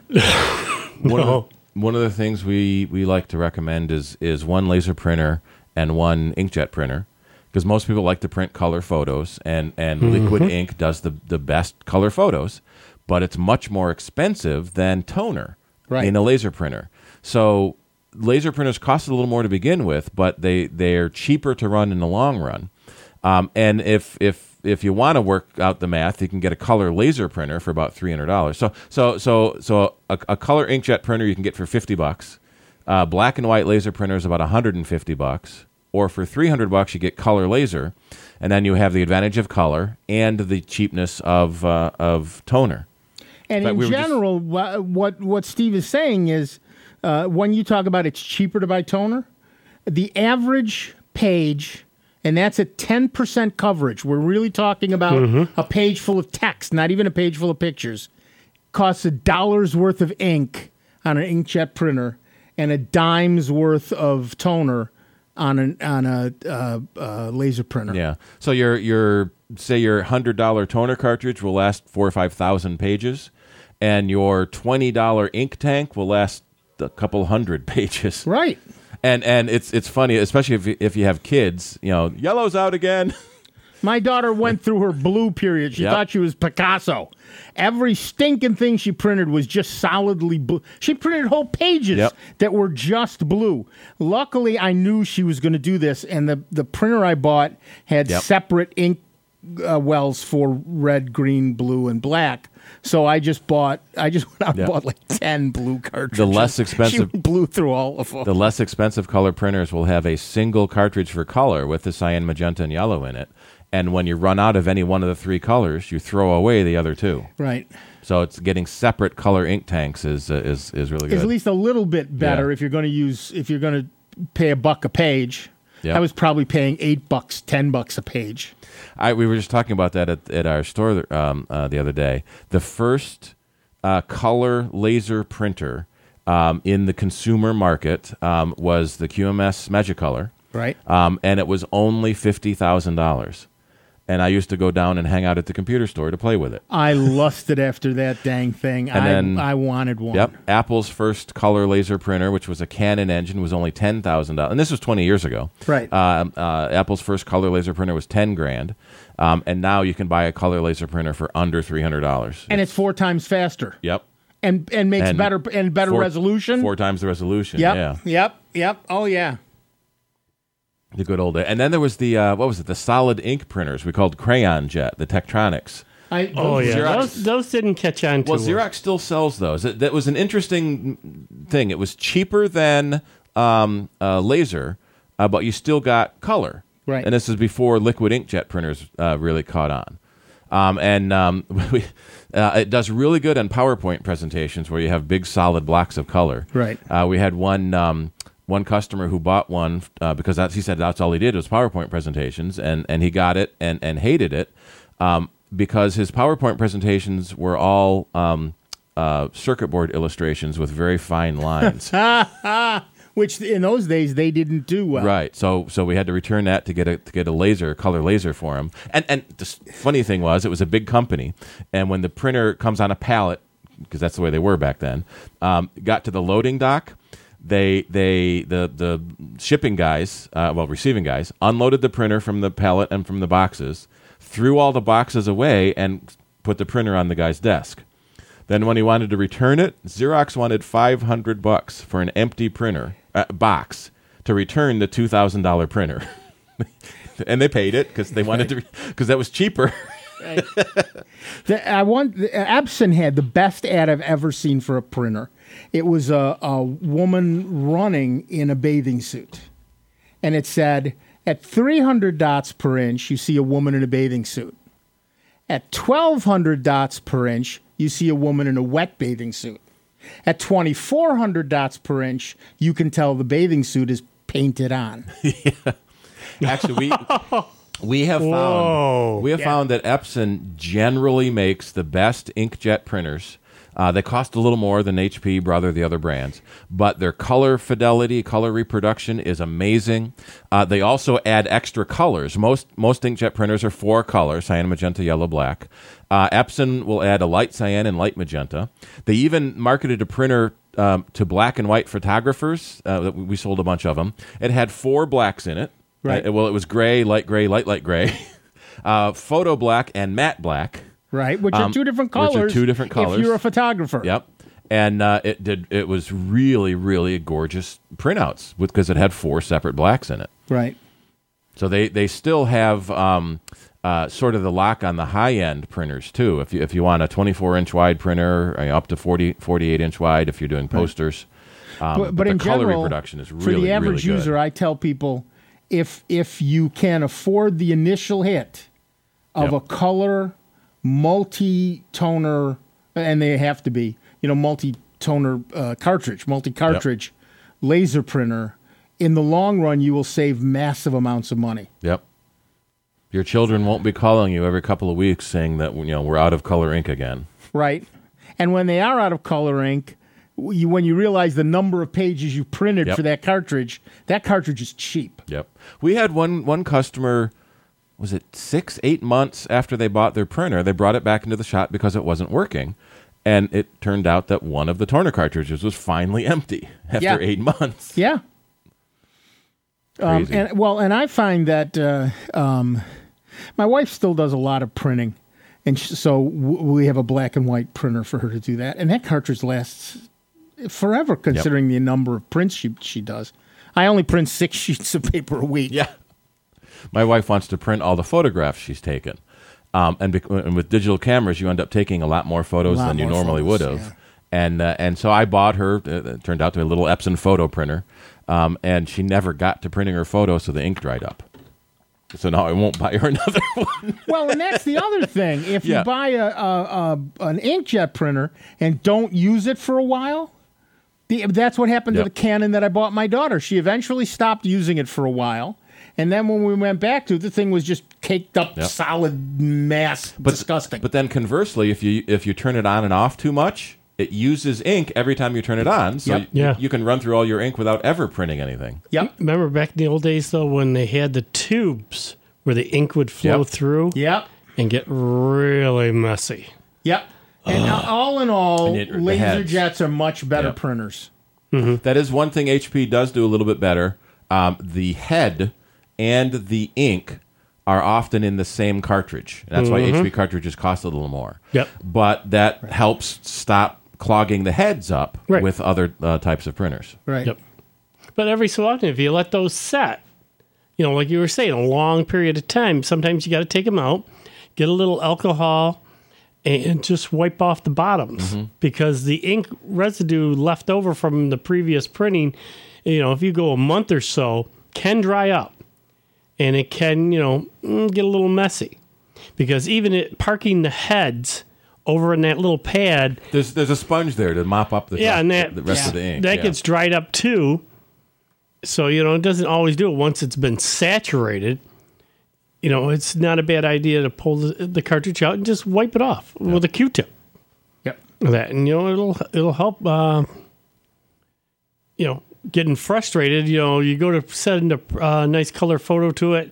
One of the, one of the things we, we like to recommend is is one laser printer and one inkjet printer, because most people like to print color photos, and, and liquid ink does the, the best color photos, but it's much more expensive than toner Right. in a laser printer. So laser printers cost a little more to begin with, but they, they're cheaper to run in the long run. Um, and if if if you want to work out the math, you can get a color laser printer for about three hundred dollars. So so so so a, a color inkjet printer you can get for fifty bucks. Uh, black and white laser printer is about one hundred and fifty bucks. Or for three hundred bucks, you get color laser, and then you have the advantage of color and the cheapness of uh, of toner. And But in we were just- general, wha- what what Steve is saying is, uh, when you talk about it's cheaper to buy toner, the average page, and that's at ten percent coverage. We're really talking about a page full of text, not even a page full of pictures. Costs a dollar's worth of ink on an inkjet printer, and a dime's worth of toner on an on a uh, uh, laser printer. Yeah. So your your say your hundred dollar toner cartridge will last four or five thousand pages, and your twenty dollar ink tank will last a couple hundred pages. Right. And and it's it's funny, especially if you, if you have kids. You know, yellow's out again. My daughter went through her blue period. She Yep. thought she was Picasso. Every stinking thing she printed was just solidly blue. She printed whole pages Yep. that were just blue. Luckily, I knew she was going to do this, and the, the printer I bought had Yep. separate ink uh, wells for red, green, blue, and black. So I just bought. I just went out Yep. and bought like ten blue cartridges. The less expensive- She blew through all of them. The less expensive color printers will have a single cartridge for color with the cyan, magenta, and yellow in it. And when you run out of any one of the three colors, you throw away the other two. Right. So it's getting separate color ink tanks is uh, is is really good. Is at least a little bit better Yeah. if you're going to use if you're going to pay a buck a page. Yeah. I was probably paying eight bucks, ten bucks a page. I, we were just talking about that at, at our store um, uh, the other day. The first uh, color laser printer um, in the consumer market um, was the Q M S Magicolor, Right. um, and it was only fifty thousand dollars. And I used to go down and hang out at the computer store to play with it. I lusted after that dang thing. And I then- I wanted one. Yep. Apple's first color laser printer, which was a Canon engine, was only ten thousand dollars, and this was twenty years ago. Right. Uh, uh, Apple's first color laser printer was ten grand, um, and now you can buy a color laser printer for under three hundred dollars. And it's four times faster. Yep. And and makes And better and better four- resolution. Four times the resolution. Yep. Yeah. Yep. Yep. Oh yeah. The good old day. And then there was the uh, what was it? The solid ink printers we called Crayon Jet, the Tektronix. I, Oh yeah, Xerox- those, those didn't catch on too Well, Xerox still sells those. It, that was an interesting thing. It was cheaper than um, uh, laser, uh, but you still got color. Right. And this is before liquid inkjet printers uh, really caught on. Um, and um, we, uh, it does really good on PowerPoint presentations where you have big solid blocks of color. Right. Uh, we had one um, one customer who bought one uh, because that's, he said that's all he did was PowerPoint presentations, and, and he got it and, and hated it um, because his PowerPoint presentations were all um, uh, circuit board illustrations with very fine lines. which in those days they didn't do well. Right. So so we had to return that to get a to get a laser, color laser for him. And and the funny thing was, it was a big company, and when the printer comes on a pallet, because that's the way they were back then, um, got to the loading dock, they they the the shipping guys, uh, well receiving guys, unloaded the printer from the pallet and from the boxes, threw all the boxes away, and put the printer on the guy's desk. Then when he wanted to return it, Xerox wanted five hundred bucks for an empty printer uh, box to return the two thousand dollar printer. And they paid it because they wanted to, because that was cheaper. Right. the, I want the, Epson had the best ad I've ever seen for a printer. It was a, a woman running in a bathing suit, and it said, at three hundred dots per inch, you see a woman in a bathing suit. At twelve hundred dots per inch, you see a woman in a wet bathing suit. At twenty-four hundred dots per inch, you can tell the bathing suit is painted on. Yeah. Actually, we we have Whoa. found we have Yeah. found that Epson generally makes the best inkjet printers. Uh, they cost a little more than H P, Brother, the other brands, but their color fidelity, color reproduction is amazing. Uh, they also add extra colors. Most most inkjet printers are four colors: cyan, magenta, yellow, black. Uh, Epson will add a light cyan and light magenta. They even marketed a printer um, to black and white photographers. Uh, we sold a bunch of them. It had four blacks in it. Right. Uh, well, it was gray, light gray, light light gray, uh, photo black, and matte black. Right, which are Um, two different which are colors. two different colors. If you're a photographer. Yep. And uh, it did. It was really, really gorgeous printouts because it had four separate blacks in it. Right. So they, they still have um, uh, sort of the lock on the high end printers too. If you if you want a twenty-four inch wide printer, uh, up to forty, forty-eight inch wide, if you're doing posters. Um, But, but the in color general, reproduction is for really, the average really good. user, I tell people, if if you can afford the initial hit of Yep. a color multi-toner, and they have to be, you know, multi-toner uh, cartridge, multi-cartridge laser printer, in the long run, you will save massive amounts of money. Yep. Your children won't be calling you every couple of weeks saying that, you know, we're out of color ink again. Right. And when they are out of color ink, you, when you realize the number of pages you printed Yep. for that cartridge, that cartridge is cheap. Yep. We had one one customer, was it six, eight months after they bought their printer, they brought it back into the shop because it wasn't working. And it turned out that one of the toner cartridges was finally empty after Yeah. eight months. Yeah. Um, Crazy. and well, and I find that uh, um, my wife still does a lot of printing, and sh- so w- we have a black and white printer for her to do that, and that cartridge lasts forever, considering the number of prints she she does. I only print six sheets of paper a week. Yeah. My wife wants to print all the photographs she's taken. Um, and, bec- and with digital cameras, you end up taking a lot more photos A lot than you more normally photos, would have. yeah. And uh, and so I bought her, uh, it turned out to be a little Epson photo printer, um, and she never got to printing her photo, so the ink dried up. So now I won't buy her another one. Well, and that's the other thing. If Yeah. you buy a, a, a an inkjet printer and don't use it for a while, the, that's what happened Yep. to the Canon that I bought my daughter. She eventually stopped using it for a while, and then when we went back to it, the thing was just caked up, Yep. solid mass, disgusting. But then conversely, if you if you turn it on and off too much, it uses ink every time you turn it on. So Yep. you, Yeah. you can run through all your ink without ever printing anything. yep, Remember back in the old days, though, when they had the tubes where the ink would flow Yep. through yep, and get really messy. yep. And all in all, And it- the laser heads. jets are much better Yep. printers. That is one thing H P does do a little bit better. Um, the head and the ink are often in the same cartridge. And that's why H P cartridges cost a little more. Yep. But that helps stop clogging the heads up Right. with other uh, types of printers. Right. Yep. But every so often, if you let those set, you know, like you were saying, a long period of time, sometimes you got to take them out, get a little alcohol, and just wipe off the bottoms Mm-hmm. because the ink residue left over from the previous printing, you know, if you go a month or so, can dry up and it can, you know, mm, get a little messy because even it, parking the heads over in that little pad. There's there's a sponge there to mop up the, Yeah, top- and that, the rest of the ink. that yeah. gets dried up too. So, you know, it doesn't always do it once it's been saturated. You know, it's not a bad idea to pull the, the cartridge out and just wipe it off with a Q-tip. Yep. That, and, you know, it'll it'll help, uh, you know, getting frustrated. You know, you go to send a uh, nice color photo to it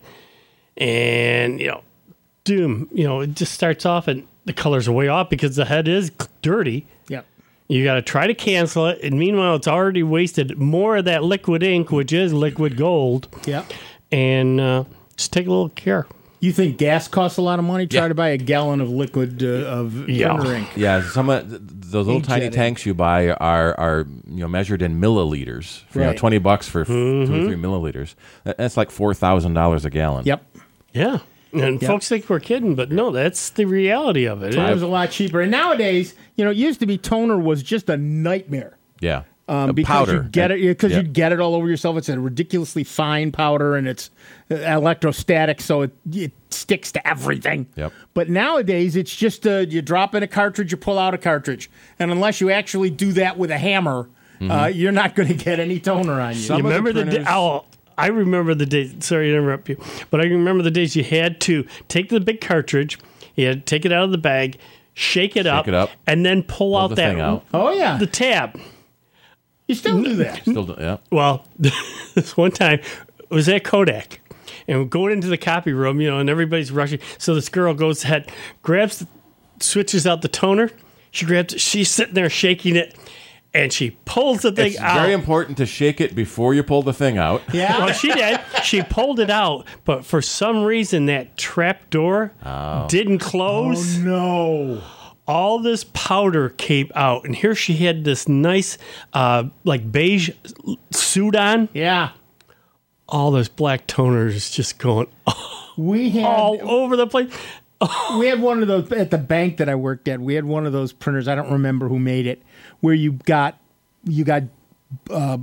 and, you know, doom, you know, it just starts off and the colors are way off because the head is dirty. Yep. You got to try to cancel it, and meanwhile, it's already wasted more of that liquid ink, which is liquid gold. Yep. And uh, just take a little care. You think gas costs a lot of money? Try Yeah. to buy a gallon of liquid uh, of Yeah. printer ink. Yeah, some of th- those little Inkjet tiny ink. tanks you buy are are you know measured in milliliters. For, you know, Right. twenty bucks for f- two or three milliliters. That- That's like four thousand dollars a gallon. Yep. Yeah. And Yep. folks think we're kidding, but no, that's the reality of it. It was a lot cheaper. And nowadays, you know, it used to be toner was just a nightmare. Yeah. Um, A because powder. you get it because Yeah. you get it all over yourself. It's a ridiculously fine powder and it's uh, electrostatic, so it, it sticks to everything. Yep. But nowadays, it's just uh, you drop in a cartridge, you pull out a cartridge, and unless you actually do that with a hammer, uh, you're not going to get any toner on you. Some You of the remember the, printers- day? Oh, I remember the days. Sorry to interrupt you, but I remember the days you had to take the big cartridge, you had to take it out of the bag, shake it, up, it up, and then pull, out the that thing out. oh yeah, the tab. you still do that. Still, do- yeah. Well, this one time it was at Kodak, and we're going into the copy room, you know, and everybody's rushing. So this girl goes ahead, grabs, the, switches out the toner. She grabs, it, she's sitting there shaking it, and she pulls the thing It's out. very important to shake it before you pull the thing out. Yeah. Well, she did. She pulled it out, but for some reason that trap door didn't close. Oh no. All this powder came out, and here she had this nice, uh, like beige suit on. Yeah. All this black toner is just going We had all over the place. we had one of those at the bank that I worked at. We had one of those printers. I don't remember who made it, where you got you got uh,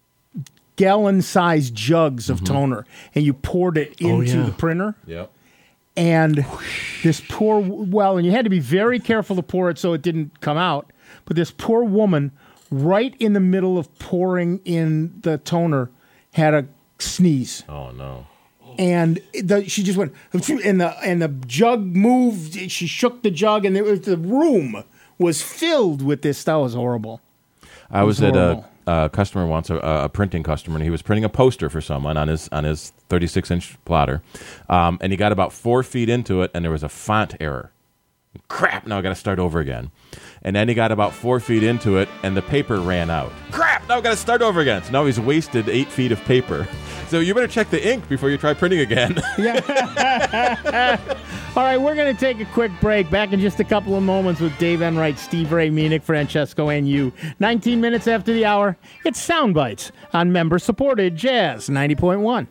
gallon-sized jugs of toner, and you poured it into Oh, yeah. the printer. Yep. And this poor, well, and you had to be very careful to pour it so it didn't come out. But this poor woman, right in the middle of pouring in the toner, had a sneeze. Oh no. And the, she just went, and the and the jug moved. She shook the jug, and it was, the room was filled with this. That was horrible. I was, was at a, horrible. a customer once, a, a printing customer, and he was printing a poster for someone on his on his thirty-six inch plotter, um, and he got about four feet into it, and there was a font error. Crap! Now I got to start over again. And then he got about four feet into it, and the paper ran out. Crap! Now I got to start over again. So now he's wasted eight feet of paper. So you better check the ink before you try printing again. All right, we're going to take a quick break. Back in just a couple of moments with Dave Enright, Steve Ray, me, Nick Francesco, and you. nineteen minutes after the hour, it's Sound Bites on member-supported Jazz ninety point one.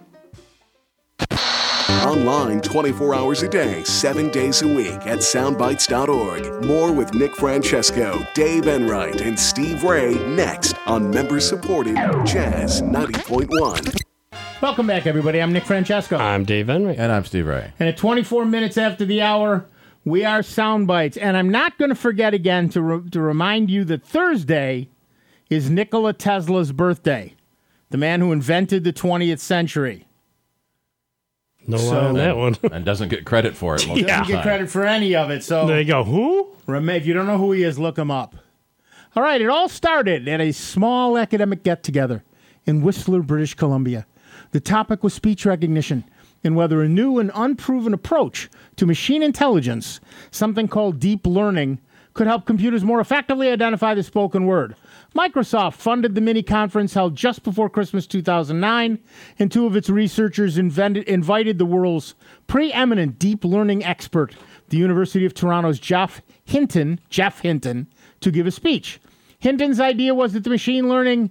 Online twenty-four hours a day, seven days a week at soundbites dot org. More with Nick Francesco, Dave Enright, and Steve Ray next on member-supported Jazz ninety point one. Welcome back, everybody. I'm Nick Francesco. I'm Dave Henry. And I'm Steve Ray. And at twenty-four minutes after the hour, we are Sound Bites. And I'm not going to forget again to, re- to remind you that Thursday is Nikola Tesla's birthday, the man who invented the twentieth century. No So- lie on that one. And doesn't get credit for it most Yeah. Doesn't of the get time. credit for any of it. So They go, who? rem- if you don't know who he is, look him up. All right, it all started at a small academic get-together in Whistler, British Columbia. The topic was speech recognition and whether a new and unproven approach to machine intelligence, something called deep learning, could help computers more effectively identify the spoken word. Microsoft funded the mini-conference held just before Christmas two thousand nine, and two of its researchers invented, invited the world's preeminent deep learning expert, the University of Toronto's Jeff Hinton, Jeff Hinton, to give a speech. Hinton's idea was that the machine learning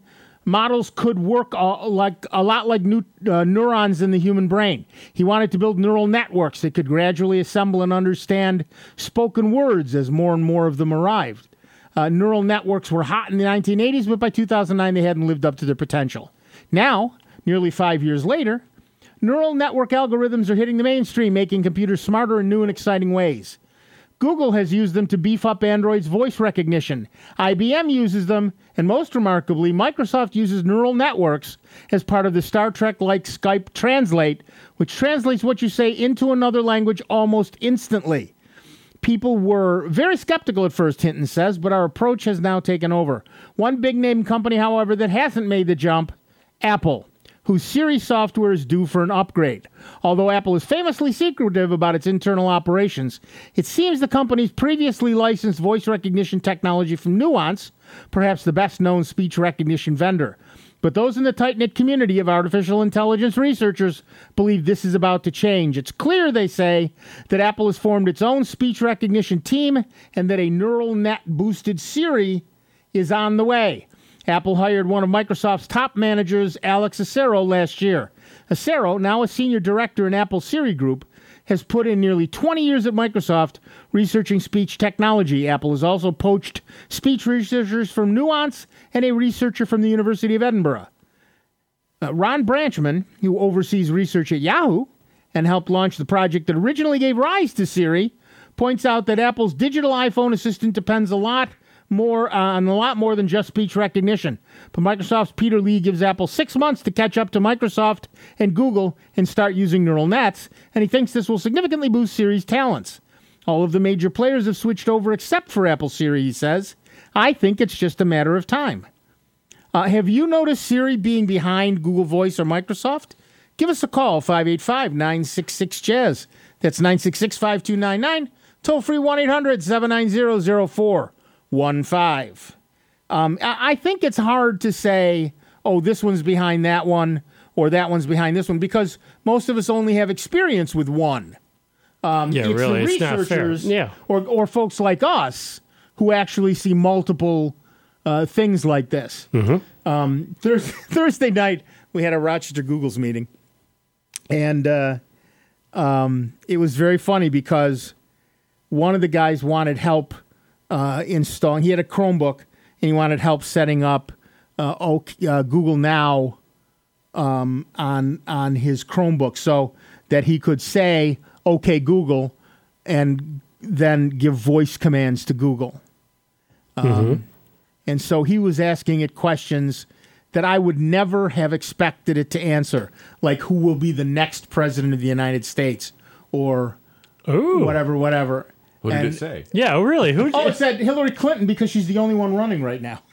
models could work uh, like a lot like new, uh, neurons in the human brain. He wanted to build neural networks that could gradually assemble and understand spoken words as more and more of them arrived. Uh, neural networks were hot in the nineteen eighties, but by two thousand nine they hadn't lived up to their potential. Now, nearly five years later, neural network algorithms are hitting the mainstream, making computers smarter in new and exciting ways. Google has used them to beef up Android's voice recognition. I B M uses them, and most remarkably, Microsoft uses neural networks as part of the Star Trek-like Skype Translate, which translates what you say into another language almost instantly. People were very skeptical at first, Hinton says, but our approach has now taken over. One big-name company, however, that hasn't made the jump, Apple, whose Siri software is due for an upgrade. Although Apple is famously secretive about its internal operations, it seems the company's previously licensed voice recognition technology from Nuance, perhaps the best-known speech recognition vendor. But those in the tight-knit community of artificial intelligence researchers believe this is about to change. It's clear, they say, that Apple has formed its own speech recognition team and that a neural net-boosted Siri is on the way. Apple hired one of Microsoft's top managers, Alex Acero, last year. Acero, now a senior director in Apple's Siri Group, has put in nearly twenty years at Microsoft researching speech technology. Apple has also poached speech researchers from Nuance and a researcher from the University of Edinburgh. Uh, Ron Branchman, who oversees research at Yahoo and helped launch the project that originally gave rise to Siri, points out that Apple's digital iPhone assistant depends a lot more uh, on a lot more than just speech recognition. But Microsoft's Peter Lee gives Apple six months to catch up to Microsoft and Google and start using neural nets, and he thinks this will significantly boost Siri's talents. All of the major players have switched over except for Apple Siri, he says. I think it's just a matter of time. Uh, have you noticed Siri being behind Google Voice or Microsoft? Give us a call, five eight five, nine six six, Jazz. That's nine six six, five two nine nine. Toll free one eight hundred, seven nine zero, zero four one five. Um, I think it's hard to say, oh, this one's behind that one or that one's behind this one, because most of us only have experience with one. Um, yeah, it's really, the it's not fair. researchers Yeah. or, or folks like us who actually see multiple uh, things like this. Mm-hmm. Um, Thurs- Thursday night, we had a Rochester Google's meeting, and uh, um, it was very funny because one of the guys wanted help Uh, installing. He had a Chromebook, and he wanted help setting up uh, Oak, uh, Google Now um, on on his Chromebook, so that he could say "Okay, Google," and then give voice commands to Google. Um, mm-hmm. And so he was asking it questions that I would never have expected it to answer, like who will be the next president of the United States, or Ooh. whatever, whatever. What did And- it say? Yeah, really? Who? Oh, it said Hillary Clinton because she's the only one running right now.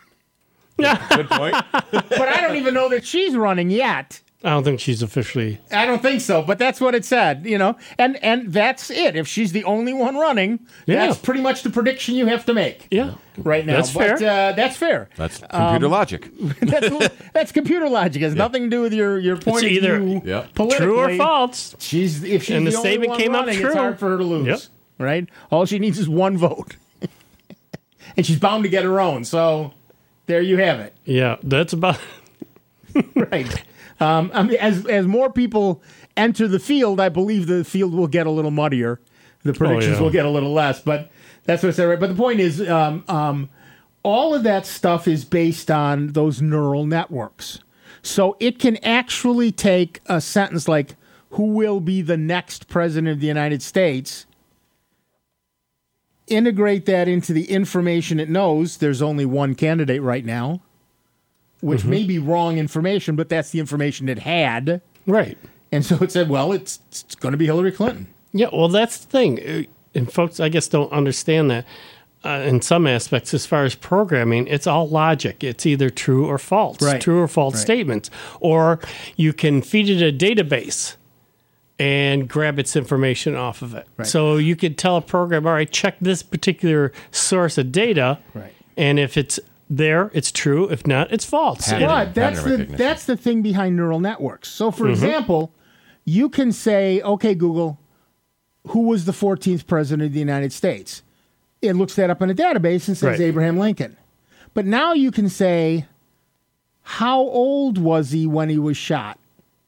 Good point. But I don't even know that she's running yet. I don't think she's officially. I don't think so, but that's what it said, you know. And and that's it. If she's the only one running, Yeah. that's pretty much the prediction you have to make Yeah, right now. That's but, fair. Uh, that's fair. That's computer Um, logic. that's, that's computer logic. It has nothing to do with your, your point It's of either view Yeah. politically. True or false? She's if she's And the the, only statement one came out running, true. it's hard for her to lose. Yep. Right? All she needs is one vote. And she's bound to get her own. So there you have it. Yeah, that's about. Right. Um, I mean, as as more people enter the field, I believe the field will get a little muddier. The predictions yeah. will get a little less, but that's what I said. Right. But the point is, um, um, all of that stuff is based on those neural networks. So it can actually take a sentence like, "Who will be the next president of the United States?" Integrate that into the information it knows. There's only one candidate right now, which Mm-hmm. may be wrong information, but that's the information it had. Right. And so it said, well, it's, it's going to be Hillary Clinton. Yeah, well, that's the thing. Uh, And folks, I guess, don't understand that uh, in some aspects, as far as programming, it's all logic. It's either true or false, Right. true or false Right. statements. Or you can feed it a database and grab its information off of it. Right. So you could tell a program, all right, check this particular source of data. Right. And if it's there, it's true. If not, it's false. Pattern. And- But that's pattern the, recognition. that's the thing behind neural networks. So, Mm-hmm. for example, you can say, okay, Google, who was the fourteenth president of the United States? It looks that up in a database and says Right. Abraham Lincoln. But now you can say, how old was he when he was shot?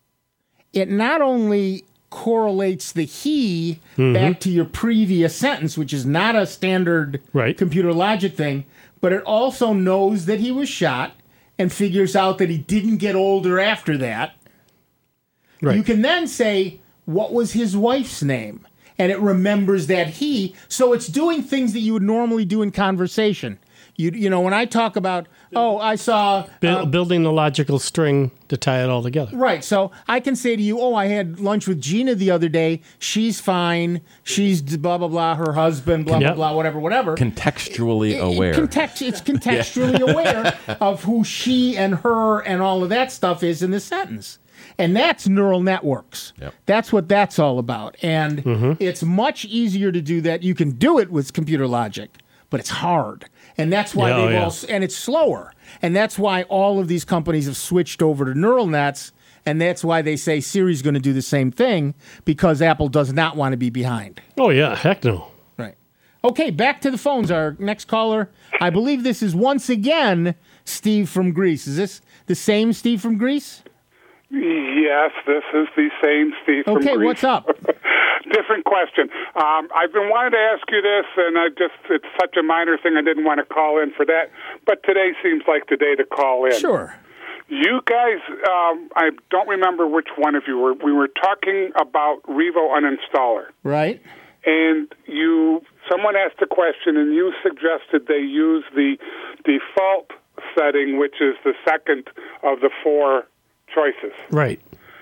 It not only correlates the he mm-hmm. back to your previous sentence, which is not a standard right. computer logic thing, but it also knows that he was shot and figures out that he didn't get older after that. Right. You can then say, what was his wife's name? And it remembers that he, so it's doing things that you would normally do in conversation. You you know, when I talk about, oh, I saw... Build, uh, building the logical string to tie it all together. Right, so I can say to you, oh, I had lunch with Gina the other day. She's fine. She's blah, blah, blah, her husband, blah, yep. blah, blah, whatever, whatever. Contextually it, aware. It, context, it's contextually yeah. aware of who she and her and all of that stuff is in the sentence. And that's neural networks. Yep. That's what that's all about. And mm-hmm. it's much easier to do that. You can do it with computer logic, but it's hard. And that's why yeah, they've yeah. all, and it's slower. And that's why all of these companies have switched over to neural nets. And that's why they say Siri's going to do the same thing, because Apple does not want to be behind. Oh, yeah. Heck no. Right. Okay, back to the phones. Our next caller, I believe this is once again Steve from Greece. Is this the same Steve from Greece? Yes, this is the same Steve from Okay, Greece. what's up? Different question. Um, I've been wanting to ask you this, and I just it's such a minor thing I didn't want to call in for that, but today seems like the day to call in. Sure. You guys, um, I don't remember which one of you were, we were talking about Revo Uninstaller. Right. And you, someone asked a question, and you suggested they use the default setting, which is the second of the four choices. Right.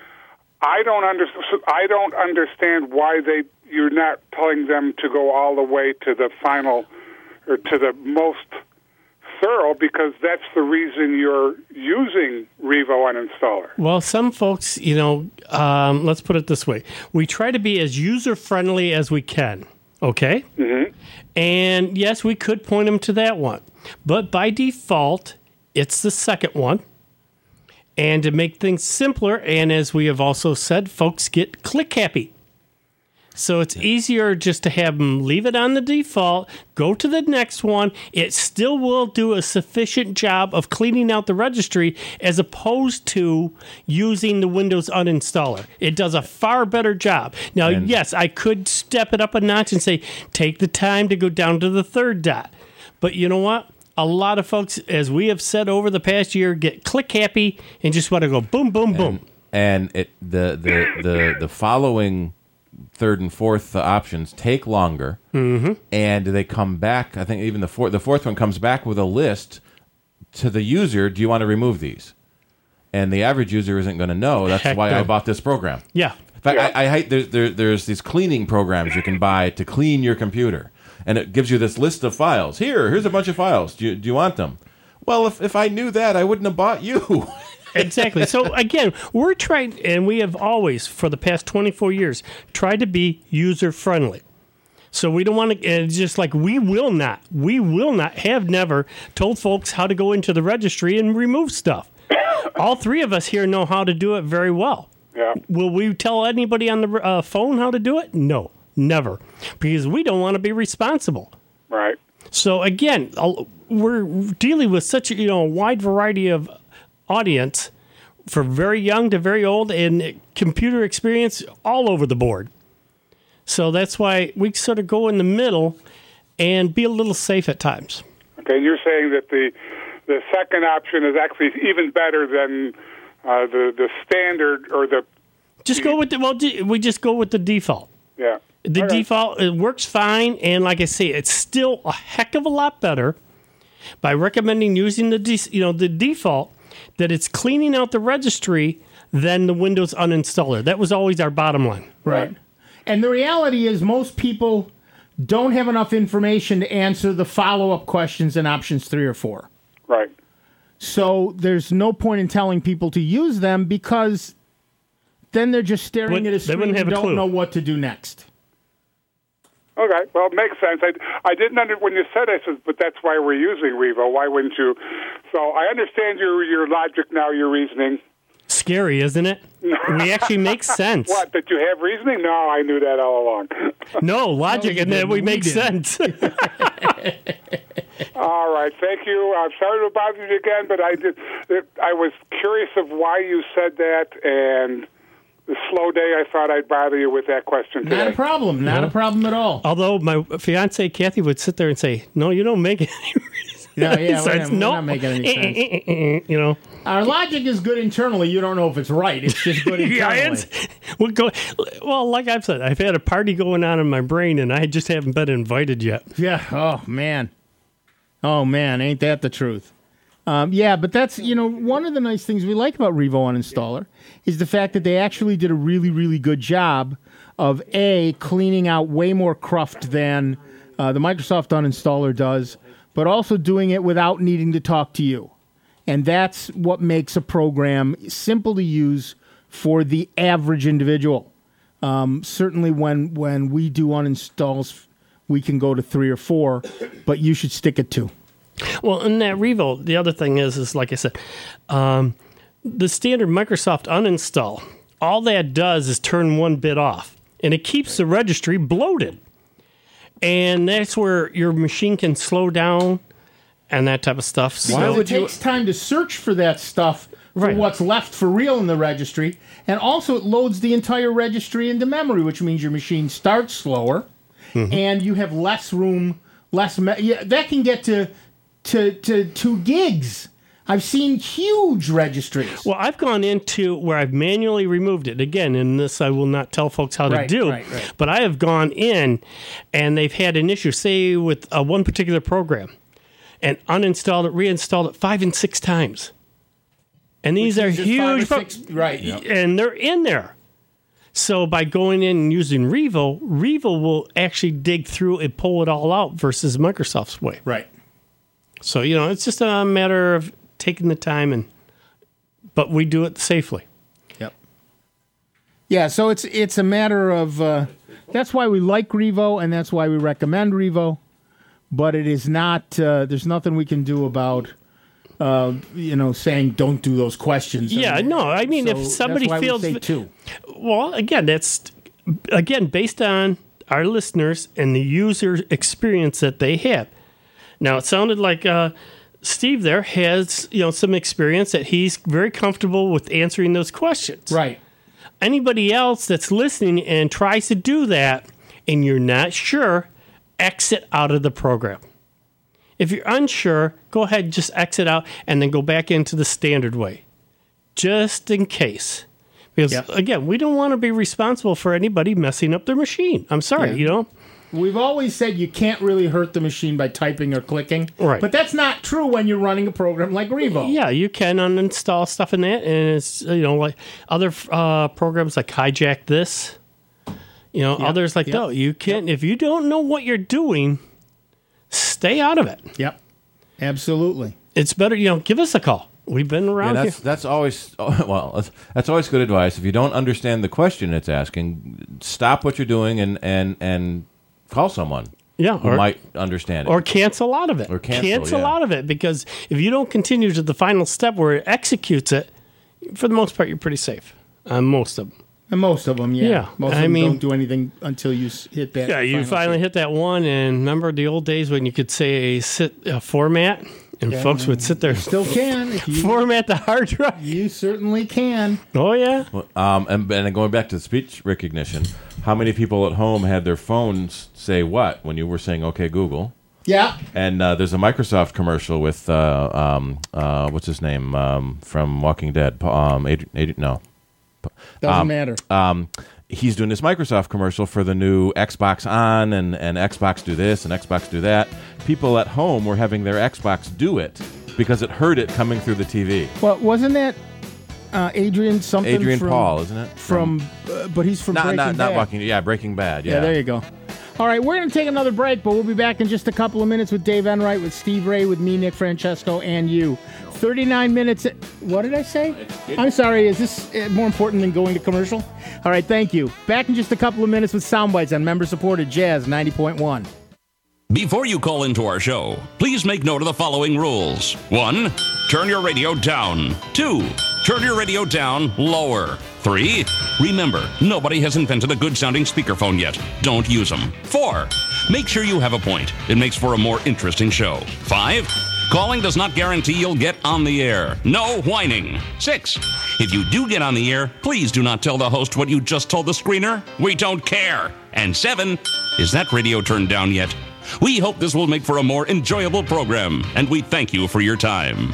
I don't understand. I don't understand why they. You're not telling them to go all the way to the final, or to the most thorough, because that's the reason you're using Revo Uninstaller. Well, some folks, you know, um, let's put it this way: we try to be as user friendly as we can. Okay. Mm-hmm. And yes, we could point them to that one, but by default, it's the second one. And to make things simpler, and as we have also said, folks get click happy. So it's easier just to have them leave it on the default, go to the next one. It still will do a sufficient job of cleaning out the registry as opposed to using the Windows uninstaller. It does a far better job. Now, And yes, I could step it up a notch and say, take the time to go down to the third dot. But you know what? A lot of folks, as we have said over the past year, get click happy and just want to go boom, boom, boom. And, and it the, the, the, the following third and fourth uh, options take longer, mm-hmm. and they come back. I think even the fourth, the fourth one comes back with a list to the user. Do you want to remove these? And the average user isn't going to know. That's Heck why no. I bought this program. Yeah. In fact, Yeah. I, I hate there, there, there's these cleaning programs you can buy to clean your computer. And it gives you this list of files. Here, here's a bunch of files. Do you, do you want them? Well, if, if I knew that, I wouldn't have bought you. Exactly. So, again, we're trying, and we have always, for the past twenty-four years, tried to be user-friendly. So we don't want to, and just like we will not, we will not, have never told folks how to go into the registry and remove stuff. All three of us here know how to do it very well. Yeah. Will we tell anybody on the uh, phone how to do it? No. Never, because we don't want to be responsible. Right. So again, we're dealing with such a you know wide variety of audience, from very young to very old, and computer experience all over the board. So that's why we sort of go in the middle and be a little safe at times. Okay, and you're saying that the the second option is actually even better than uh, the the standard or the. Just go with the well. We just go with the default. Yeah. The Okay. default, it works fine, and like I say, it's still a heck of a lot better by recommending using the de- you know the default, that it's cleaning out the registry than the Windows uninstaller. That was always our bottom line. Right. And the reality is most people don't have enough information to answer the follow-up questions in options three or four. Right. So there's no point in telling people to use them, because then they're just staring Wouldn't- at a they screen wouldn't have and a don't clue. know what to do next. Okay, well, it makes sense. I, I didn't under when you said it, I said, but that's why we're using Revo. Why wouldn't you? So I understand your your logic now, your reasoning. Scary, isn't it? We actually make sense. What, that you have reasoning? No, I knew that all along. No, logic, No, you and then didn't. we We make didn't. sense. All All right, thank you. I'm sorry to bother you again, but I did. I was curious of why you said that, and the slow day, I thought I'd bother you with that question today. Not a problem. Not Yeah. a problem at all. Although my fiance Kathy would sit there and say, "No, you don't make any sense." No, yeah, we're So not- it's we're no, not making any sense. You know, Our logic is good internally. You don't know if it's right. It's just good yeah, internally. it's, we'll go, well, like I've said, I've had a party going on in my brain, and I just haven't been invited yet. Yeah. Oh, man. Oh, man. Ain't that the truth? Um, yeah, but that's, you know, one of the nice things we like about Revo Uninstaller is the fact that they actually did a really, really good job of, A, cleaning out way more cruft than uh, the Microsoft Uninstaller does, but also doing it without needing to talk to you. And that's what makes a program simple to use for the average individual. Um, certainly when, when we do uninstalls, we can go to three or four, but you should stick at two. Well, in that Revo, the other thing is, is like I said, um, the standard Microsoft uninstall, all that does is turn one bit off, and it keeps the registry bloated. And that's where your machine can slow down and that type of stuff. So, Because it takes time to search for that stuff for Right. what's left for real in the registry. And also it loads the entire registry into memory, which means your machine starts slower Mm-hmm. and you have less room, less me- yeah, that can get to, to to two gigs. I've seen huge registries. well, I've gone into where I've manually removed it. Again, in this, I will not tell folks how to Right, do. right, right. But I have gone in, and they've had an issue, say, with uh, one particular program, and uninstalled it, reinstalled it five and six times. And these Which are is just five or huge, pro- six- right. and they're in there. So by going in and using Revo, Revo will actually dig through and pull it all out versus Microsoft's way. Right. So, you know, it's just a matter of taking the time, and but we do it safely. Yep. Yeah, so it's it's a matter of uh, that's why we like Revo and that's why we recommend Revo, but it is not. Uh, there's nothing we can do about uh, you know saying don't do those questions. Yeah, And no, I mean, so if somebody that's why feels we say two. Well, again, that's again based on our listeners and the user experience that they have. Now, it sounded like uh, Steve there has you know some experience that he's very comfortable with answering those questions. Right. Anybody else that's listening and tries to do that and you're not sure, exit out of the program. If you're unsure, go ahead and just exit out and then go back into the standard way, just in case. Because, Yep. again, we don't want to be responsible for anybody messing up their machine. I'm sorry, Yeah. you know? We've always said you can't really hurt the machine by typing or clicking. Right. But that's not true when you're running a program like Revo. Yeah, you can uninstall stuff in that, and it's, you know, like other uh, programs like Hijack This, you know, others like yep, that. You can, if you don't know what you're doing, stay out of it. Yep. Absolutely. It's better, you know, give us a call. We've been Yeah, around that's here. that's always well. That's, that's always good advice. If you don't understand the question it's asking, stop what you're doing and and and call someone. Yeah, who or- might understand it. Or cancel out of it. Or cancel, yeah. out of it, because if you don't continue to the final step where it executes it, for the most part, you're pretty safe on most of them. And most of them, yeah. Yeah, Most of I them mean- don't do anything until you s- hit that. Yeah, you final finally step. hit that one, and remember the old days when you could say a sit a format, and folks would sit there Still can. If you, format the hard drive. you certainly can. Oh yeah, Um, and, and going back to speech recognition, how many people at home had their phones say what when you were saying "Okay, Google"? Yeah. And uh, there's a Microsoft commercial with uh, um, uh, what's his name um, from Walking Dead? Pa- Um, Adrian, Adrian, no, Doesn't Um, matter. um, he's doing this Microsoft commercial for the new Xbox On, and, and Xbox do this and Xbox do that. People at home were having their Xbox do it because it heard it coming through the T V. Well, wasn't that uh, Adrian something? Adrian from, Paul, isn't it? From, uh, but he's from not Breaking not not Bad. Walking. Yeah, Breaking Bad. Yeah, Yeah, there you go. All right, we're going to take another break, but we'll be back in just a couple of minutes with Dave Enright, with Steve Ray, with me, Nick Francesco, and you. thirty-nine minutes. What did I say? I'm sorry. Is this uh, more important than going to commercial? All right, thank you. Back in just a couple of minutes with Soundbites on member-supported Jazz ninety point one. Before you call into our show, please make note of the following rules. One, turn your radio down. Two, turn your radio down lower. Three, remember, nobody has invented a good-sounding speakerphone yet. Don't use them. Four, Make sure you have a point. It makes for a more interesting show. Five, calling does not guarantee you'll get on the air. No whining. Six, if you do get on the air, please do not tell the host what you just told the screener. We don't care. And seven, is that radio turned down yet? We hope this will make for a more enjoyable program, and we thank you for your time.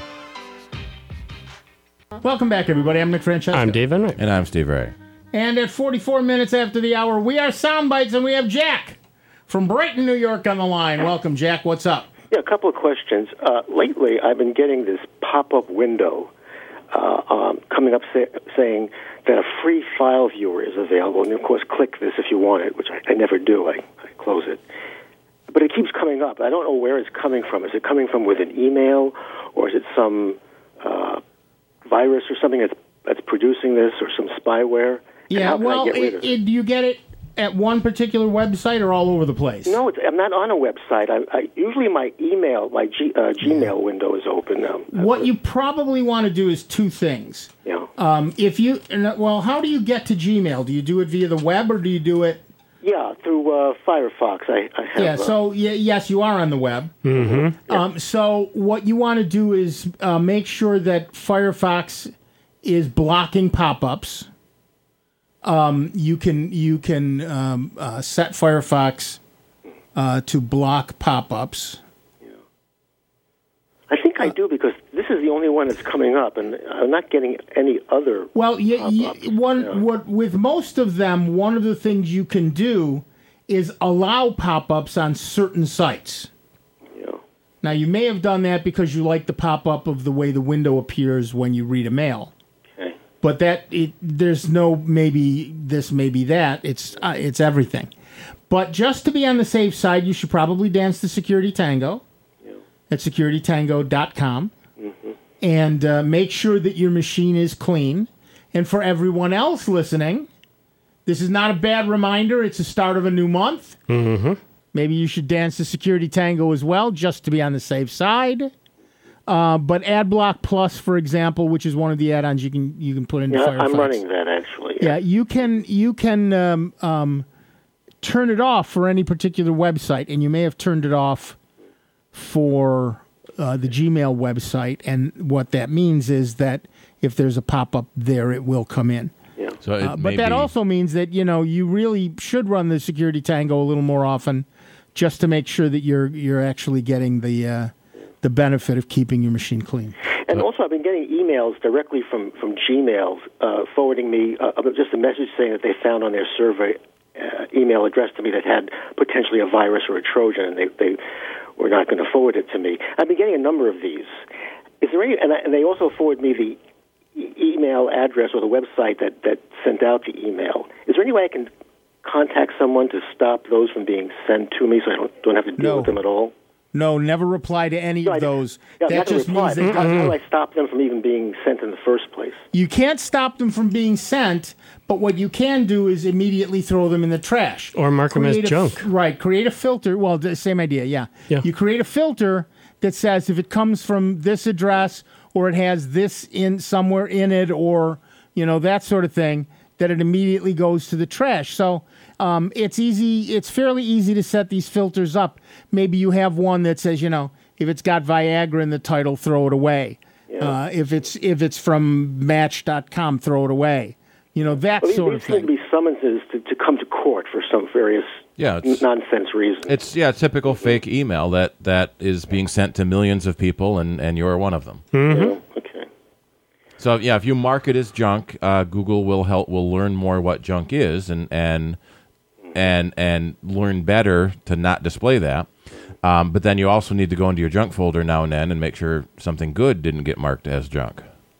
Welcome back, everybody. I'm Nick Francesco. I'm Dave Enright. And I'm Steve Ray. And at forty-four minutes after the hour, we are Soundbites, and we have Jack from Brighton, New York on the line. Welcome, Jack. What's up? Yeah, a couple of questions. Uh, lately, I've been getting this pop-up window uh, um, coming up say, saying that a free file viewer is available. And, of course, click this if you want it, which I, I never do. I, I close it. But it keeps coming up. I don't know where it's coming from. Is it coming from with an email, or is it some uh, virus or something that's, that's producing this, or some spyware? And Yeah, how can I well, get rid it, of it? it, do you get it at one particular website or all over the place? No, it's, I'm not on a website. I, I usually my email, my G, uh, Gmail window is open now. What you probably want to do is two things. Yeah. Um, if you, well, how do you get to Gmail? Do you do it via the web or do you do it? Yeah, through uh, Firefox. I, I have. Yeah, uh, so y- yes, you are on the web. Mm-hmm. Um, so what you want to do is uh, make sure that Firefox is blocking pop-ups. Um, you can you can um, uh, set Firefox uh, to block pop-ups. I think I do because this is the only one that's coming up, and I'm not getting any other. Well, y- y- pop-ups. one Yeah. what with most of them, one of the things you can do is allow pop-ups on certain sites. Yeah. Now, you may have done that because you like the pop-up of the way the window appears when you read a mail. Okay. But that it, there's no maybe this, maybe that. It's uh, it's everything. But just to be on the safe side, you should probably dance the Security Tango Yeah. at security tango dot com Mm-hmm. and uh, make sure that your machine is clean. And for everyone else listening, this is not a bad reminder. It's the start of a new month. Mm-hmm. Maybe you should dance the Security Tango as well, just to be on the safe side. Uh, but AdBlock Plus, for example, which is one of the add-ons you can you can put into Yeah, Firefox. I'm running that actually. Yeah, you can you can um, um, turn it off for any particular website, and you may have turned it off for uh, the Gmail website. And what that means is that if there's a pop-up there, it will come in. Yeah. So it Uh, may but that be- also means that you know you really should run the Security Tango a little more often, just to make sure that you're you're actually getting the uh, the benefit of keeping your machine clean. And also, I've been getting emails directly from from Gmail uh, forwarding me uh, just a message saying that they found on their server uh, email address to me that had potentially a virus or a Trojan, and they they were not going to forward it to me. I've been getting a number of these. Is there any? And, I, and they also forward me the e- email address or the website that that sent out the email. Is there any way I can contact someone to stop those from being sent to me, so I don't don't have to deal No. with them at all? No, never reply to any No, I- of those. Yeah, that not to just reply, means but that how, how do I stop them from even being sent in the first place? you can't stop them from being sent, but what you can do is immediately throw them in the trash. Or mark them as Create a junk. f- right. Create a filter. Well, the same idea, yeah. Yeah. You create a filter that says if it comes from this address or it has this in somewhere in it or, you know, that sort of thing, that it immediately goes to the trash. So um, it's easy. It's fairly easy to set these filters up. Maybe you have one that says, you know, if it's got Viagra in the title, throw it away. Uh, if it's if it's from Match dot com, throw it away. You know, that Well, these, sort these of seem to thing. be summonses to, to come to court for some various Yeah, it's- nonsense reason. It's yeah, typical fake email that, that is being sent to millions of people, and, and you're one of them. Yeah, okay. So yeah, if you mark it as junk, uh, Google will help will learn more what junk is, and and and and learn better to not display that. Um, but then you also need to go into your junk folder now and then and make sure something good didn't get marked as junk.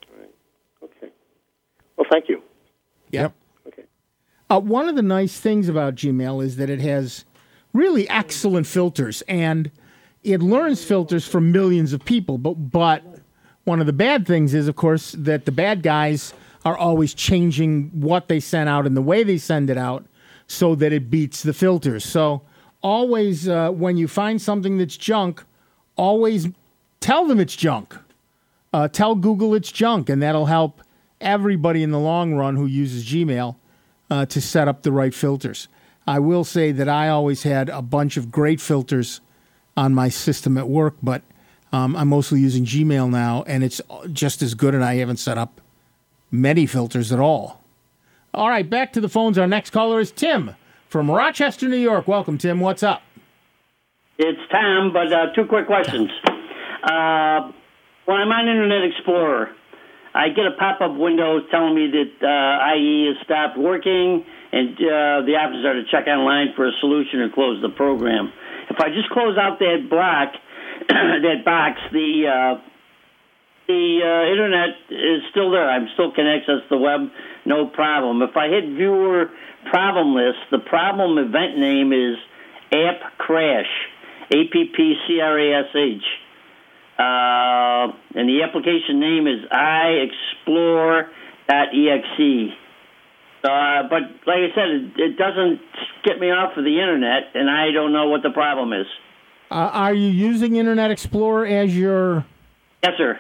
Okay. Well, thank you. Yep. Okay. Uh, one of the nice things about Gmail is that it has really excellent filters, and it learns filters from millions of people. But but one of the bad things is, of course, that the bad guys are always changing what they send out and the way they send it out so that it beats the filters. So always, uh, when you find something that's junk, always tell them it's junk. Uh, tell Google it's junk, and that'll help everybody in the long run who uses Gmail uh, to set up the right filters. I will say that I always had a bunch of great filters on my system at work, but um, I'm mostly using Gmail now, and it's just as good, and I haven't set up many filters at all. All right, back to the phones. Our next caller is Tim from Rochester, New York. Welcome, Tim. What's up? It's Tom, but uh, two quick questions. Uh, when I'm on Internet Explorer, I get a pop-up window telling me that uh, I E has stopped working, and uh, the options are to check online for a solution or close the program. If I just close out that block, that box, the uh, the uh, Internet is still there. I'm still can access the web, no problem. If I hit Viewer Problem List, the problem event name is App Crash, A P P C R A S H. Uh, and the application name is i explore dot e x e. Uh, but like I said, it, it doesn't get me off of the Internet, and I don't know what the problem is. Uh, are you using Internet Explorer as your... Yes, sir.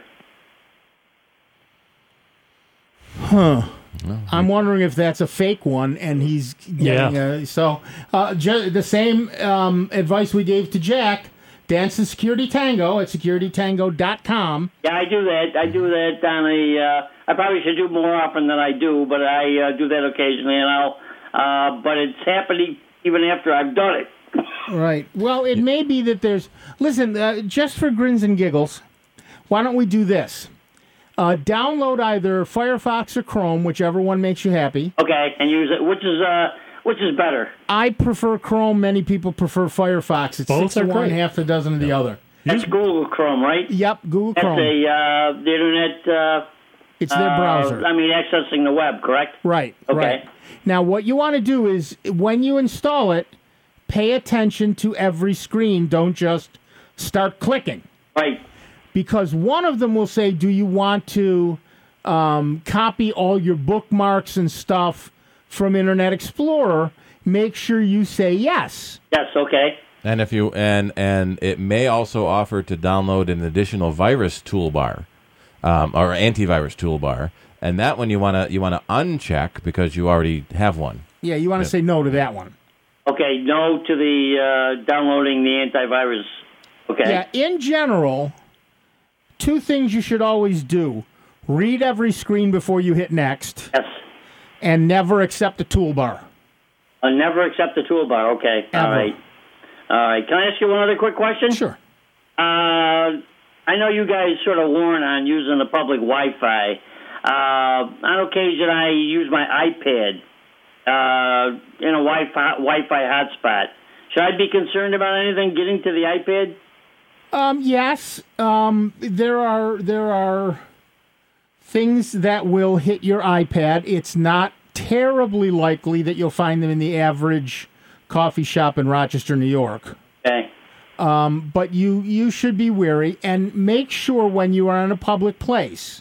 Huh. I'm wondering if that's a fake one, and he's getting Yeah. a... So, uh, ju- the same um, advice we gave to Jack, dance the Security Tango at security tango dot com. Yeah, I do that. I do that on a... Uh, I probably should do more often than I do, but I uh, do that occasionally, and I'll... Uh, but it's happening even after I've done it. Right. Well, it may be that there's... Listen, uh, just for grins and giggles, why don't we do this? Uh, download either Firefox or Chrome, whichever one makes you happy. Okay, and use it. Which is uh, which is better? I prefer Chrome. Many people prefer Firefox. It's Both six are of one, great. half a dozen of the other. That's Google Chrome, right? Yep, Google That's Chrome. a uh, the internet. Uh, it's their uh, browser. I mean, accessing the web, correct? Right. Okay. Right. Now, what you want to do is when you install it, pay attention to every screen. Don't just start clicking. Right. Because one of them will say, do you want to um, copy all your bookmarks and stuff from Internet Explorer? Make sure you say yes. Yes. Okay. And if you and and it may also offer to download an additional virus toolbar, um, or antivirus toolbar, and that one you wanna you wanna uncheck because you already have one. Yeah, you want to Yep. say no to that one. Okay. No to the uh, downloading the antivirus. Okay. Yeah, in general, two things you should always do. Read every screen before you hit next, Yes. and never accept a toolbar. Uh, never accept the toolbar. Okay. All Ever. right. All right. Can I ask you one other quick question? Sure. Uh, I know you guys sort of warn on using the public Wi-Fi. Uh, on occasion, I use my iPad uh, in a Wi-Fi, Wi-Fi hotspot. Should I be concerned about anything getting to the iPad? Um, yes, um, there are there are things that will hit your iPad. It's not terribly likely that you'll find them in the average coffee shop in Rochester, New York. Okay. Um, but you you should be wary and make sure when you are in a public place,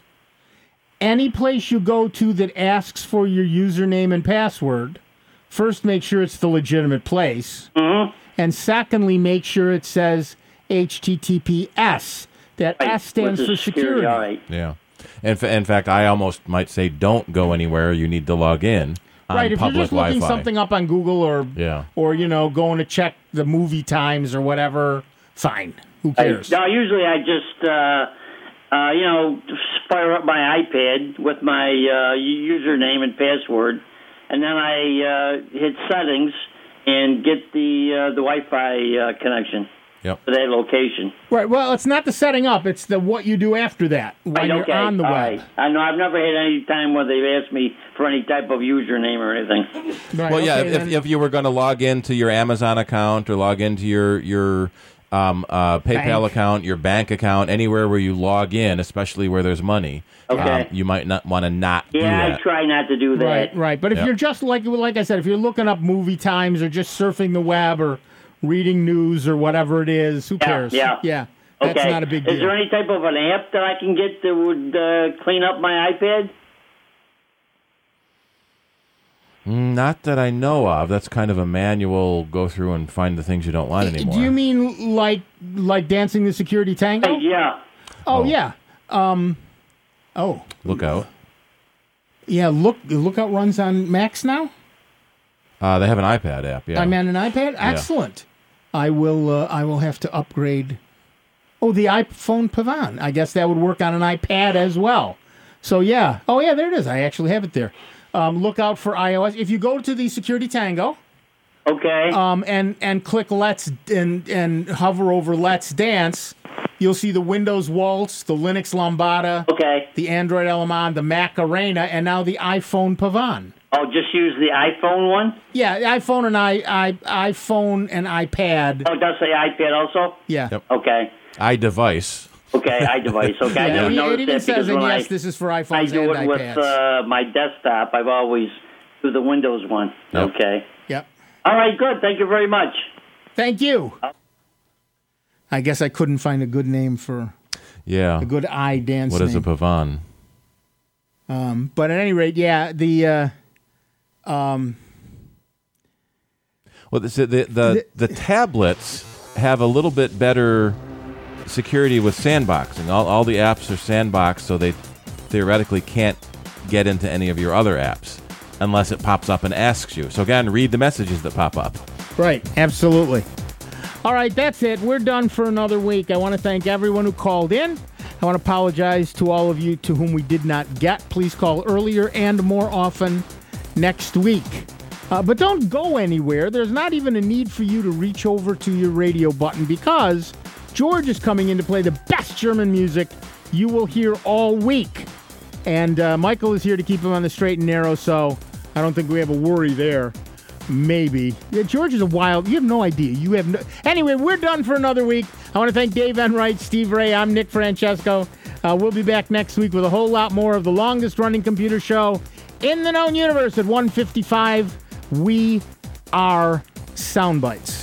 any place you go to that asks for your username and password, first make sure it's the legitimate place, Mm-hmm. and secondly make sure it says H T T P S. That Right, S stands which for is security. All right. Yeah. In, fa- in fact, I almost might say don't go anywhere. You need to log in on Right, if you're public just looking Wi-Fi. something up on Google or Yeah. or you know going to check the movie times or whatever, fine. Who cares? No, usually I just, uh, uh, you know, fire up my iPad with my uh, username and password, and then I uh, hit settings and get the uh, the Wi-Fi uh, connection Yep. to that location. Right. Well, it's not the setting up; it's the what you do after that when Right, you're okay. on the All web. right. I know I've never had any time where they've asked me for any type of username or anything. Right, Well, yeah. okay, If, then- if you were going to log into your Amazon account or log into your your um, uh, PayPal Bank. account, your bank account, anywhere where you log in, especially where there's money, Okay. um, you might not want to not do Yeah, I that. try not to do that. Right, right. But if Yep. you're just like like I said, if you're looking up movie times or just surfing the web or reading news or whatever it is, who Yeah, cares? yeah. yeah. That's Okay. not a big deal. Is there any type of an app that I can get that would uh, clean up my iPad? Mm, Not that I know of. That's kind of a manual. Go through and find the things you don't want anymore. Do you mean like like dancing the security tango? Hey, yeah. Oh, Oh. yeah. Um. Oh Look out. yeah. Look, Lookout runs on Macs now. Uh, they have an iPad app. Yeah. I'm on an iPad. Excellent. I will. Uh, I will have to upgrade. Oh, the iPhone Pavane. I guess that would work on an iPad as well. So yeah. Oh yeah, there it is. I actually have it there. Um, look out for iOS. If you go to the Security Tango. Okay. Um, and and click Let's and and hover over Let's Dance. You'll see the Windows Waltz, the Linux Lambada, okay, the Android Element, the Mac Arena, and now the iPhone Pavane. Oh, just use the iPhone one? Yeah, the iPhone and I, I iPhone and iPad. Oh, it does say iPad also? Yeah. Yep. Okay. iDevice. Okay, iDevice. Okay, I Yeah, never it, it noticed even that says, because and when yes, I, this is for I iPhones do and it with iPads. uh, my desktop, I've always do the Windows one. Yep. Okay. Yep. All right, good. Thank you very much. Thank you. I guess I couldn't find a good name for Yeah. a good I dance What is a name. Pavane? Um, but at any rate, yeah, the uh, um, Well, the the the, the tablets have a little bit better security with sandboxing. All all the apps are sandboxed, so they theoretically can't get into any of your other apps unless it pops up and asks you. So again, read the messages that pop up. right, absolutely. All right, that's it. We're done for another week. I want to thank everyone who called in. I want to apologize to all of you to whom we did not get. Please call earlier and more often next week. Uh, but don't go anywhere. There's not even a need for you to reach over to your radio button because George is coming in to play the best German music you will hear all week. And uh, Michael is here to keep him on the straight and narrow, so I don't think we have a worry there. Maybe. Yeah, George is a wild... You have no idea. You have no... Anyway, we're done for another week. I want to thank Dave Enright, Steve Ray. I'm Nick Francesco. Uh, we'll be back next week with a whole lot more of the longest-running computer show in the known universe at one fifty-five. We are Soundbites.